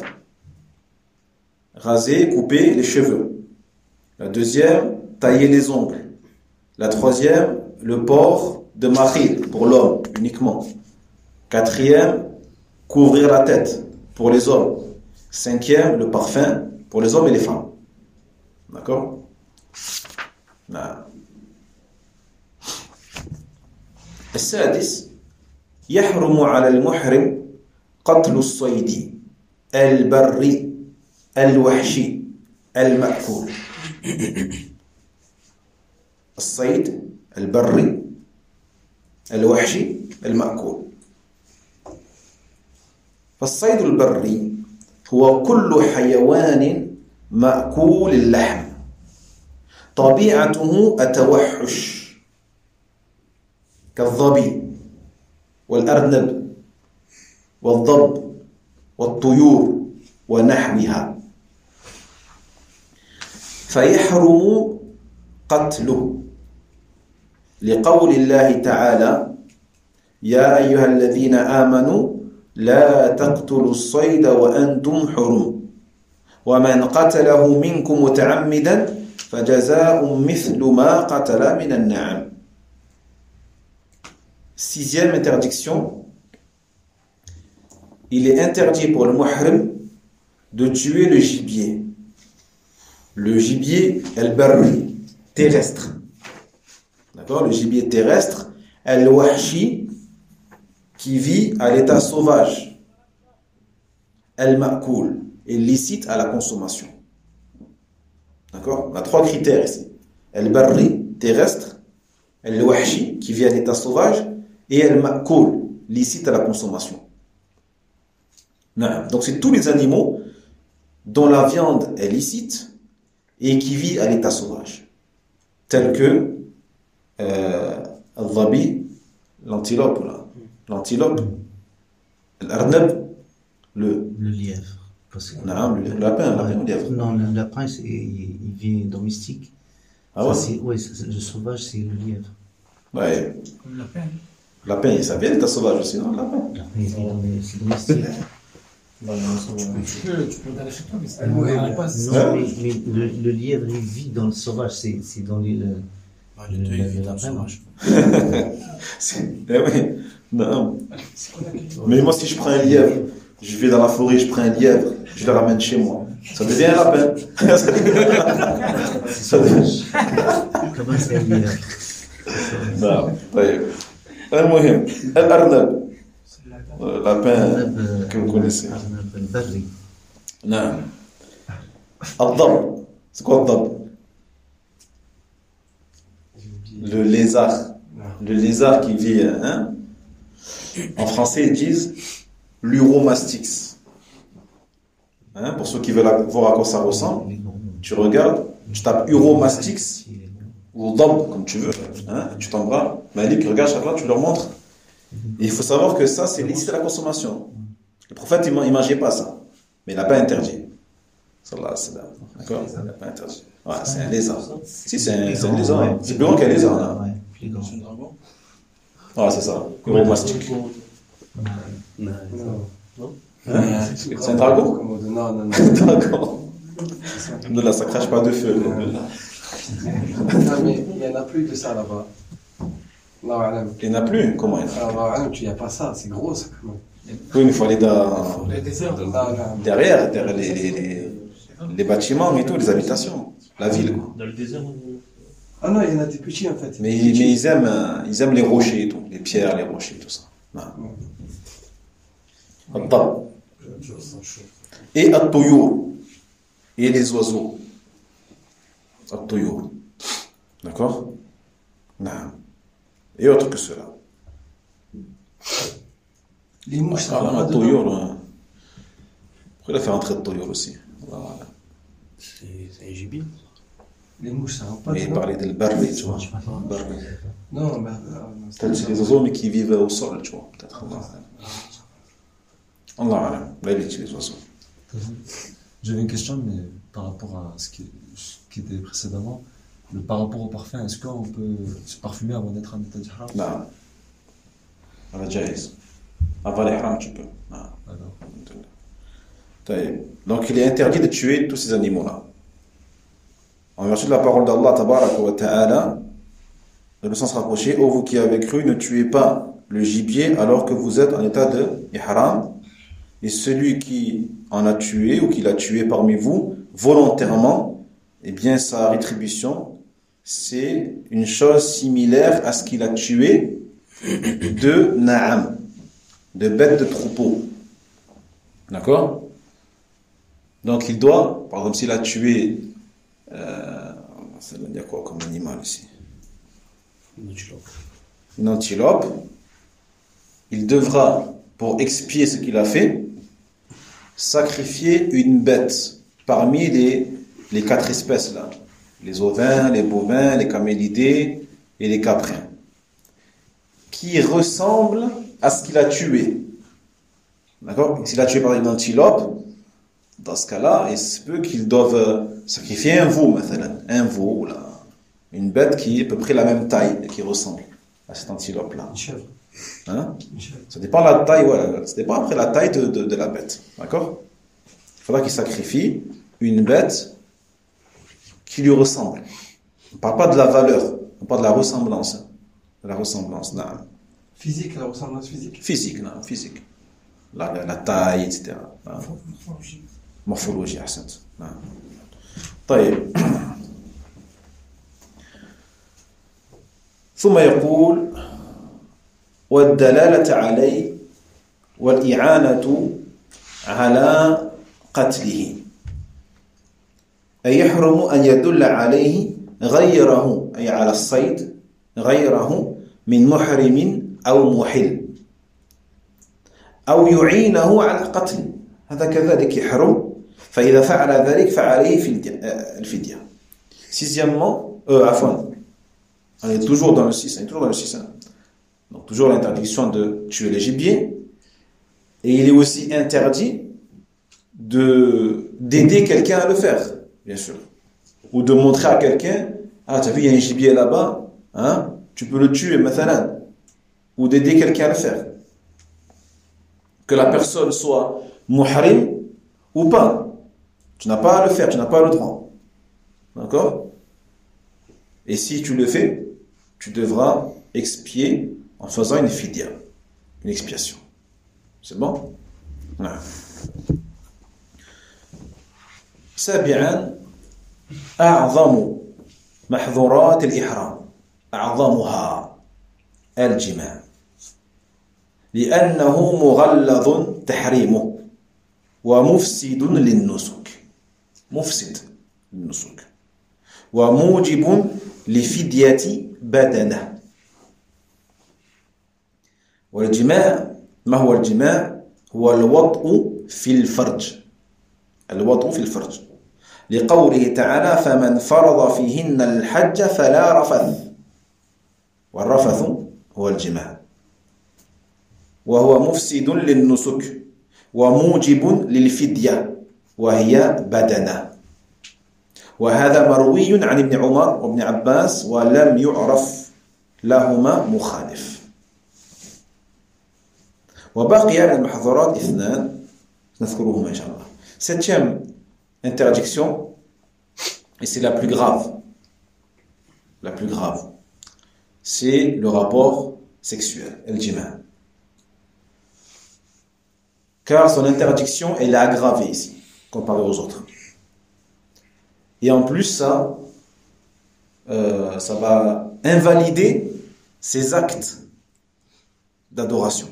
raser, couper les cheveux. La deuxième, tailler les ongles. La troisième, le port de mahil pour l'homme uniquement. Quatrième, couvrir la tête pour les hommes. Cinquième, le parfum pour les hommes et les femmes. D'accord? السادس يحرم على المحرم قتل الصيد البري الوحشي المأكول. الصيد البري الوحشي المأكول. فالصيد البري هو كل حيوان مأكول اللحم طبيعته التوحش كالظبي والأرنب والضب والطيور ونحوها فيحرم قتله لقول الله تعالى يا أيها الذين آمنوا لا تقتلوا الصيد وأنتم حرم ومن قتله منكم متعمدا فجزاء مثل ما قتل من النعم. Sixième interdiction, il est interdit pour le muhrim de tuer le gibier. Le gibier al-barri, terrestre. D'accord? Le gibier terrestre, al-wahshi, qui vit à l'état sauvage. Al-ma'koul, est licite à la consommation. D'accord? On a 3 critères ici. Al-barri, terrestre. Al-wahshi, qui vit à l'état sauvage. Et al-ma'koul, licite à la consommation. Donc c'est tous les animaux dont la viande est licite et qui vit à l'état sauvage. Tels que al-dhabi, l'antilope, l'arnab, le lièvre. Parce que non, le lapin, le lièvre. Non, le lapin, il vit domestique. Ah ouais? Le sauvage, c'est le lièvre. Ouais. Comme la peine. Le lapin, ça vient d'état sauvage aussi, non? Le lapin. Le lapin, c'est domestique. Tu peux regarder chez toi, mais c'est pas. Non, mais le lièvre, il vit dans le sauvage, c'est dans le lapin. Oui, non. Mais moi, si je prends un lièvre, je vais dans la forêt, je prends un lièvre, je le ramène chez moi. Ça devient un lapin. C'est sauvage. Comment c'est un lièvre? Non, المهم الأرنب lapin que vous connaissez. Non. الضب, c'est quoi le ضب? Le lézard. Le lézard qui vit, en français ils disent l'uromastix. Pour ceux qui veulent voir à quoi ça ressemble, tu regardes, tu tapes uromastix ou ضب comme tu veux, tu t'en vas. Malik, regarde, Charlotte, tu leur montres. Et il faut savoir que ça, c'est licite à la consommation. Le prophète, il ne mangeait pas ça. Mais il n'a pas interdit. Sallallahu alayhi wa sallam. D'accord? Il n'a pas interdit. Ouais, c'est un lézard. Si, c'est un lézard. Hein. C'est plus grand qu'un lézard. Là. Ouais, plus grand. C'est un dragon. Ah, c'est ça. Gros mastic. Non. Hein? C'est un dragon? Non. Dragon. Alhamdoulilah, ça crache pas de feu. Alhamdoulilah. Non, mais il n'y en a plus de ça là-bas. Non, Alam. Il n'y en a plus? Comment il y en a? Alors, Alam, il n'y a pas ça, c'est gros ça quand même. Oui, mais il faut aller dans... Les déserts de Non, derrière les bâtiments et tout, les habitations. La ville, quoi. Dans le désert, Ah non, il y en a des petits en fait. Mais ils aiment les rochers et tout. Les pierres, les rochers, tout ça. Attends. Et at-tuyur. Et les oiseaux. At-tuyur. D'accord? Non. Et autre que cela. Les mouches, ça Ah, va là, pas dedans. at-tuyur, hein. Pourquoi il a fait entrer at-tuyur aussi? Voilà. C'est un gibier. Les mouches, ça va pas Mais il dedans. parlait de barbi, tu vois. Barbi. Non, mais. Peut-être c'est des oiseaux, mais qui vivent au sol, tu vois. Peut-être. Allah alam. Là, il utilise les oiseaux. J'avais une question, mais par rapport à ce qui était précédemment, par rapport au parfum, est-ce qu'on peut se parfumer avant d'être en état d'ihram? Non. هذا جائز. Avant l'ihram, tu peux. Non. Alors, Donc, il est interdit de tuer tous ces animaux-là. En vertu de la parole d'Allah, tabaraka wa ta'ala, de le sens rapproché, ô vous qui avez cru, ne tuez pas le gibier alors que vous êtes en état de ihram. Et celui qui en a tué ou qui l'a tué parmi vous, volontairement, eh bien, sa rétribution, c'est une chose similaire à ce qu'il a tué de na'am, de bêtes de troupeau. D'accord? Donc, il doit, par exemple, s'il a tué, ça veut dire quoi comme animal ici? Une antilope, il devra, pour expier ce qu'il a fait, sacrifier une bête parmi les 4 espèces là. Les ovins, les bovins, les camélidés et les caprins. Qui ressemble à ce qu'il a tué. D'accord? S'il a tué par une antilope, dans ce cas-là, il se peut qu'ils doivent sacrifier un veau, un veau, là. Une bête qui est à peu près la même taille et qui ressemble à cette antilope-là. Une chèvre. Hein? Ça dépend de la taille, ouais, ça dépend après la taille de la bête. D'accord? Il faudra qu'il sacrifie une bête qui lui ressemble. On ne parle pas de la valeur, on parle de la ressemblance. De la ressemblance, non. Physique, la ressemblance physique. Physique, non, physique. La taille, etc. Non. Morphologie, ahsant. Non. طيب. ثم يقول والدلالة عليه والإعانة على قتله أي يحرم أن يدل عليه غيره أي على الصيد غيره من محرم أو محل أو يعينه على قتل هذا كذلك يحرم فإذا فعل ذلك فعليه الفدية. Sixièmement, on est toujours dans le 6, on est toujours dans le 6. Donc toujours l'interdiction de tuer les gibiers. Et il est aussi interdit d'aider quelqu'un à le faire, bien sûr. Ou de montrer à quelqu'un, ah, tu as vu, il y a un gibier là-bas, hein, tu peux le tuer, mathalan. Ou d'aider quelqu'un à le faire. Que la personne soit muhrim ou pas. Tu n'as pas à le faire, tu n'as pas le droit. D'accord? Et si tu le fais, tu devras expier en faisant une fidya, une expiation. C'est bon? Non. سابعا أعظم محظورات الإحرام أعظمها الجماع لأنه مغلظ تحريمه ومفسد للنسك مفسد للنسك وموجب لفدية بدنه والجماع ما هو الجماع؟ هو الوطء في الفرج الوطء في الفرج لقوله تعالى فمن فرض فيهن الحج فلا رفث والرفث هو الجماع وهو مفسد للنسك وموجب للفدية وهي بدنة وهذا مروي عن ابن عمر وابن عباس ولم يعرف لهما مخالف وبقي المحظورات اثنان نذكرهما إن شاء الله. Septième interdiction, et c'est la plus grave, c'est le rapport sexuel, el-jima'. Car son interdiction, elle est aggravée ici, comparée aux autres. Et en plus, ça va invalider ses actes d'adoration.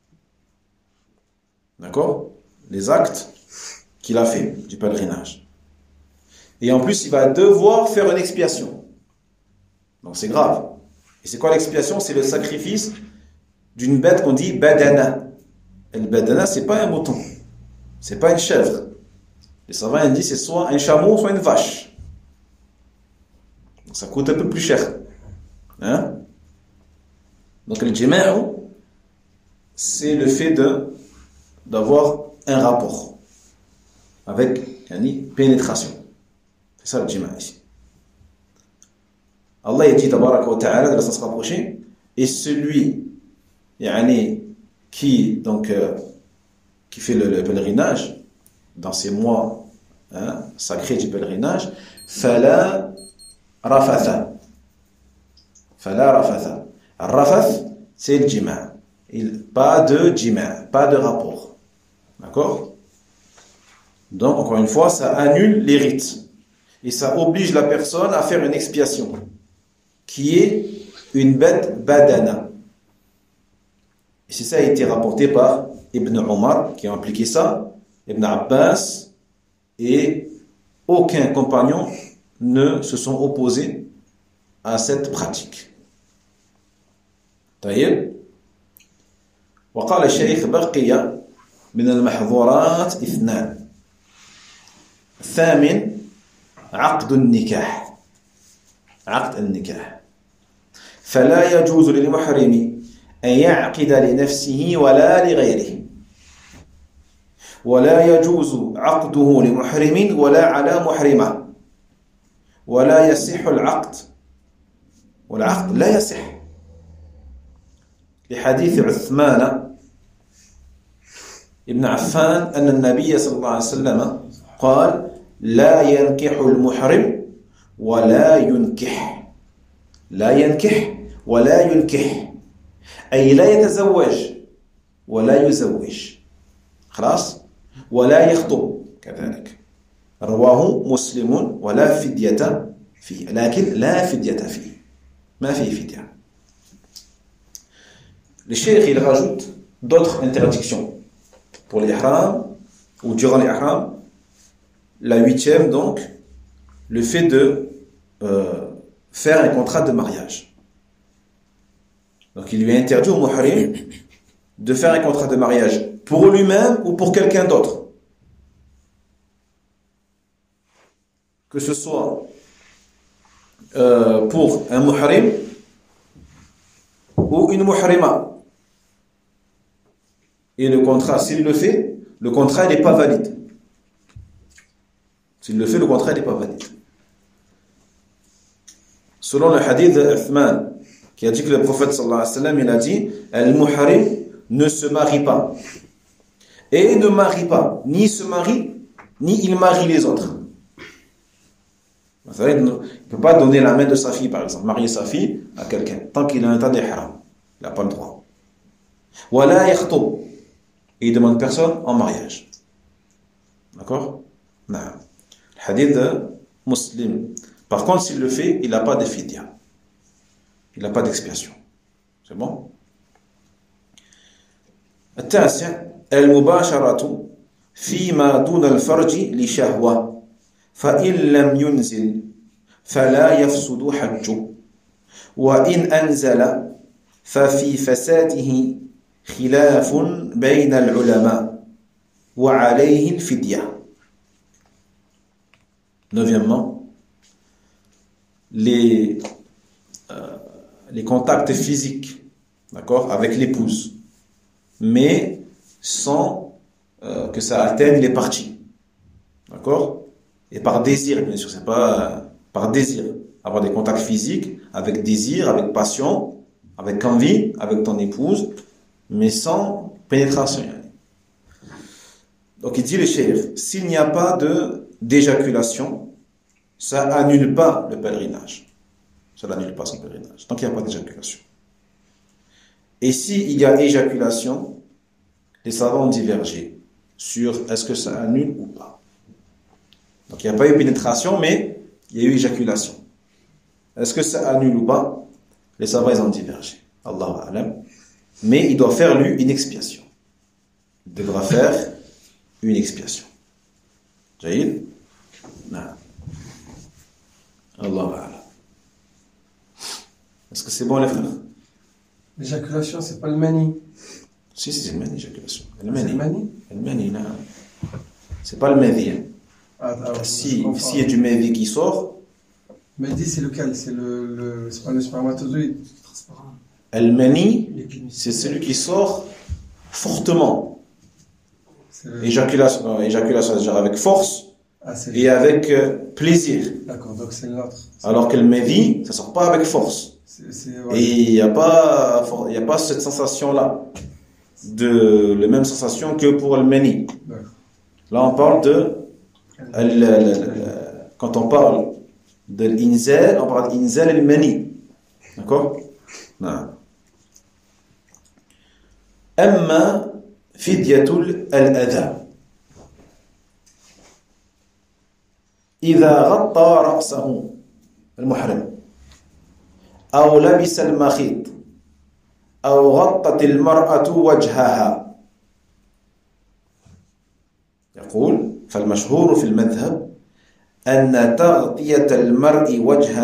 D'accord? Les actes qu'il a fait du pèlerinage. Et en plus, il va devoir faire une expiation. Donc c'est grave. Et c'est quoi l'expiation? C'est le sacrifice d'une bête qu'on dit badana. Et le badana, c'est pas un mouton. C'est pas une chèvre. Les savants disent c'est soit un chameau, soit une vache. Donc ça coûte un peu plus cher. Hein? Donc le jima', c'est le fait d'avoir un rapport avec une pénétration. C'est ça le jima' ici. Allah a dit tabaraka wa ta'ala de la sens rapprochée, et celui qui fait le pèlerinage dans ces mois sacrés du pèlerinage, fala rafatha. Rafath, c'est le jima'. Pas de jima', pas de rapport. D'accord? Donc, encore une fois, ça annule les rites. Et ça oblige la personne à faire une expiation, qui est une bête badana. Et c'est ça a été rapporté par Ibn Omar, qui a impliqué ça, Ibn Abbas, et aucun compagnon ne se sont opposés à cette pratique. طيب وقال الشيخ بقي من المحظورات اثنان. الثامن عقد النكاح. فلا يجوز للمحرم أن يعقد لنفسه ولا لغيره ولا يجوز عقده لمحرم ولا على محرمة ولا يصح العقد والعقد لا يصح لحديث عثمان ابن عفان أن النبي صلى الله عليه وسلم قال لا ينكح المحرم ولا ينكح أي لا يتزوج ولا يزوج خلاص ولا يخطب كذلك رواه مسلم ولا فدية فيه لكن لا فدية فيه ما فيه فدية. Le cheikh il rajoute d'autres interdictions pour l'ihram ou durant l'ihram. La huitième donc, le fait de faire un contrat de mariage. Donc il lui est interdit au muhrim de faire un contrat de mariage pour lui-même ou pour quelqu'un d'autre. Que ce soit pour un muhrim ou une muhrima. Et le contrat, s'il le fait, le contrat n'est pas valide. S'il le fait, le contrat n'est pas valide. Selon le hadith d'Uthman, qui a dit que le prophète sallallahu alayhi wa sallam, il a dit Al-Muharim ne se marie pas. Et ne marie pas, ni se marie, ni il marie les autres. Il ne peut pas donner la main de sa fille, par exemple, marier sa fille à quelqu'un, tant qu'il a un temps d'ihram. Il n'a pas le droit. Wala yakhtub. Et il ne demande personne en mariage. D'accord? Non. Le hadith de Muslim. Par contre, s'il le fait, il n'a pas de fidya. Il n'a pas d'expiation. C'est bon? التاسع المباشرة فيما دون الفرج لشهوة فإن لم ينزل فلا يفسد حجه وإن أنزل ففي فساده خلاف بين العلماء وعليه الفدية. Neuvièmement, les contacts physiques, d'accord, avec l'épouse, mais sans que ça atteigne les parties. D'accord? Et par désir, bien sûr, c'est pas par désir. Avoir des contacts physiques, avec désir, avec passion, avec envie, avec ton épouse, mais sans pénétration. Donc il dit le cheikh, s'il n'y a pas d'éjaculation, ça annule pas le pèlerinage. Ça n'annule pas son pèlerinage, tant qu'il n'y a pas d'éjaculation. Et s'il y a éjaculation, les savants ont divergé sur est-ce que ça annule ou pas. Donc il n'y a pas eu pénétration, mais il y a eu éjaculation. Est-ce que ça annule ou pas? Les savants, ils ont divergé. Allahu a'lam. Mais il doit faire, lui, une expiation. Il devra faire une expiation. Jaïd? Non. Allahu a'lam. Est-ce que c'est bon, les frères? L'éjaculation, c'est pas le mani. Si, c'est le mani, l'éjaculation. C'est le mani? Le mani, non. C'est pas le madi. Hein. S'il y a du madi qui sort, madi, c'est lequel? C'est c'est pas le spermatozoïde. le mani, c'est celui qui sort fortement. Éjaculation, c'est-à-dire avec force et avec plaisir. D'accord, donc c'est l'autre. Alors que le madi, ça sort pas avec force. Ouais. Et il n'y a pas cette sensation-là, la même sensation que pour le mani. D'accord. Là, on parle quand on parle de l'inzal, on parle d'inzal et le mani. D'accord? Non. أما فدية الأذى إذا غطى رأسه المحرم أو لبس المخيط أو غطت المرأة وجهها يقول فالمشهور في المذهب أن تغطية المرأة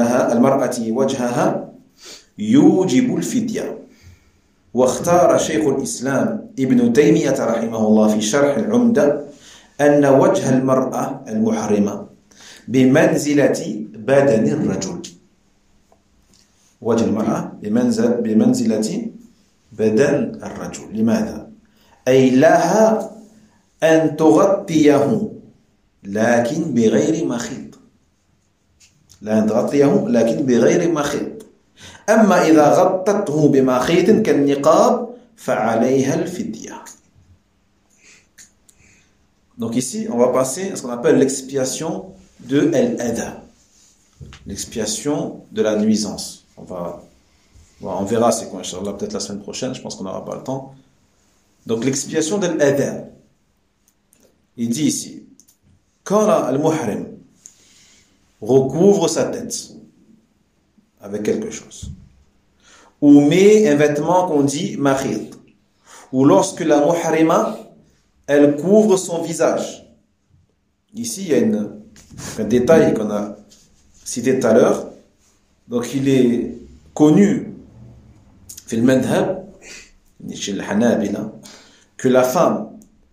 وجهها يوجب الفدية واختار شيخ الإسلام ابن تيمية رحمه الله في شرح العمدة أن وجه المرأة المحرمة بمنزلة بدن الرجل وجه المرأة بمنزلة بدن الرجل لماذا؟ أي لها أن تغطيه لكن بغير مخيط لا أن تغطيه لكن بغير مخيط أما إذا غطته بمخيط كالنقاب فعليها الفدية. Donc ici, on va passer à ce qu'on appelle l'expiation de al-adha, l'expiation de la nuisance. On verra c'est quoi, Inch'Allah, peut-être la semaine prochaine, je pense qu'on n'aura pas le temps. Donc l'expiation de l'adha. Il dit ici, quand al-muhrim recouvre sa tête avec quelque chose, ou met un vêtement qu'on dit mahid, ou lorsque la muhrima, elle couvre son visage. Ici, il y a un détail qu'on a cité tout à l'heure. Donc, il est connu, في المذهب, chez le Hanabila, que la femme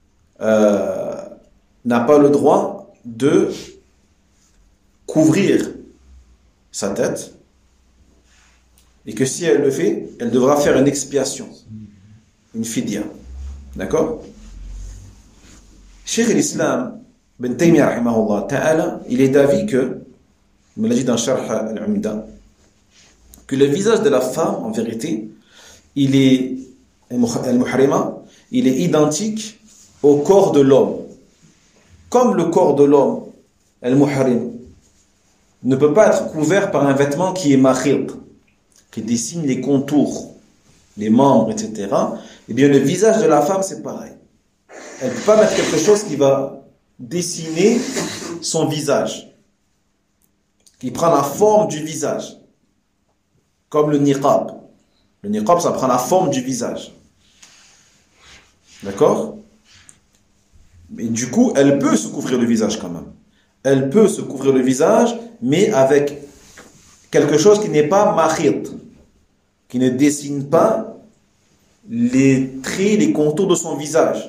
n'a pas le droit de couvrir sa tête, et que si elle le fait, elle devra faire une expiation, une fidya. D'accord? Cheikh l'Islam, Ben Taymiyyah rahimahullah ta'ala, il est d'avis que, il me l'a dit dans Sharh al-Umda, que le visage de la femme, en vérité, il est, al-muhrima, il est identique au corps de l'homme. Comme le corps de l'homme, al-muhrim, ne peut pas être couvert par un vêtement qui est mahid, qui dessine les contours, les membres, etc. Eh bien, le visage de la femme, c'est pareil. Elle ne peut pas mettre quelque chose qui va dessiner son visage, qui prend la forme du visage, comme le niqab. Le niqab, ça prend la forme du visage. D'accord? Mais du coup, elle peut se couvrir le visage quand même. Elle peut se couvrir le visage, mais avec quelque chose qui n'est pas mahid, qui ne dessine pas les traits, les contours de son visage.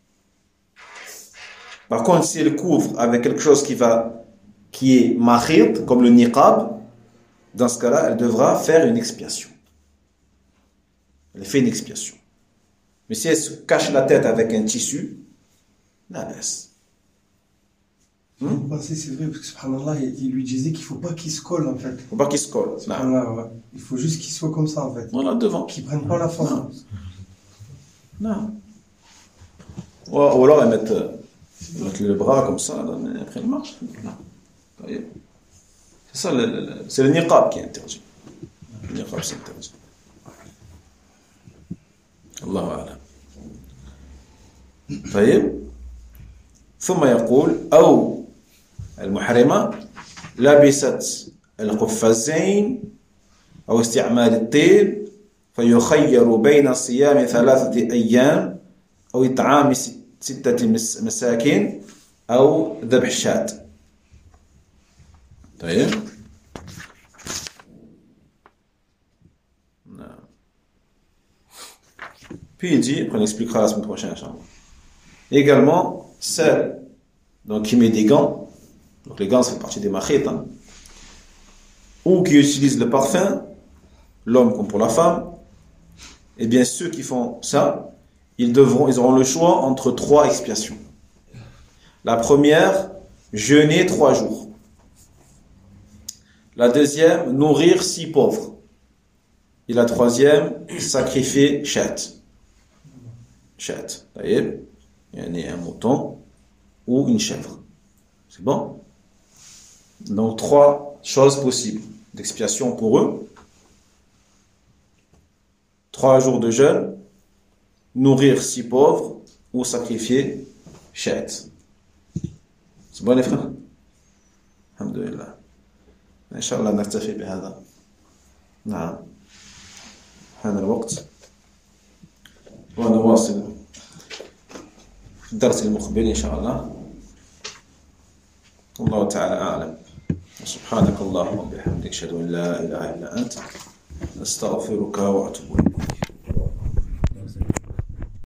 Par contre, si elle couvre avec quelque chose qui est mahid, comme le niqab, dans ce cas-là, elle devra faire une expiation. Elle fait une expiation. Mais si elle se cache la tête avec un tissu, la laisse. Vous pensez, c'est vrai, parce que subhanallah, il lui disait qu'il ne faut pas qu'il se colle en fait. Faut pas qu'il se colle. Non. Subhanallah, ouais. Il faut juste qu'il soit comme ça en fait. Voilà, devant. Qu'il ne prenne pas la forme. Non. Ou alors, elle met le bras comme ça, là, mais après, elle marche. Non. C'est ça, c'est le niqab qui est interdit. Le niqab, c'est interdit. Allahu a'lam. طيب ثم يقول أو المحرمة لبست القفازين أو استعمال الطيب فيخير بين صيام 3 أيام أو إطعام 6 مساكين أو ذبح شاة. طيب puis il dit, après on expliquera la semaine prochaine, Inch'Allah. Également, celle donc, qui met des gants, donc les gants ça fait partie des machettes, hein, ou qui utilisent le parfum, l'homme comme pour la femme, et bien ceux qui font ça, ils auront le choix entre 3 expiations. La première, jeûner 3 jours. La deuxième, nourrir 6 pauvres. Et la troisième, sacrifier chat. Chat, il y a un mouton ou une chèvre. C'est bon? Donc 3 choses possibles d'expiation pour eux. 3 jours de jeûne, nourrir 6 pauvres ou sacrifier chat. C'est bon les frères? Alhamdulillah. Inch'Allah نكتفي بهذا. نعم. هذا الوقت. ونواصل في الدرس المقبل إن شاء الله. الله تعالى أعلم. سبحانك اللهم وبحمدك أشهد أن لا إله إلا أنت أستغفرك وأتوب إليك.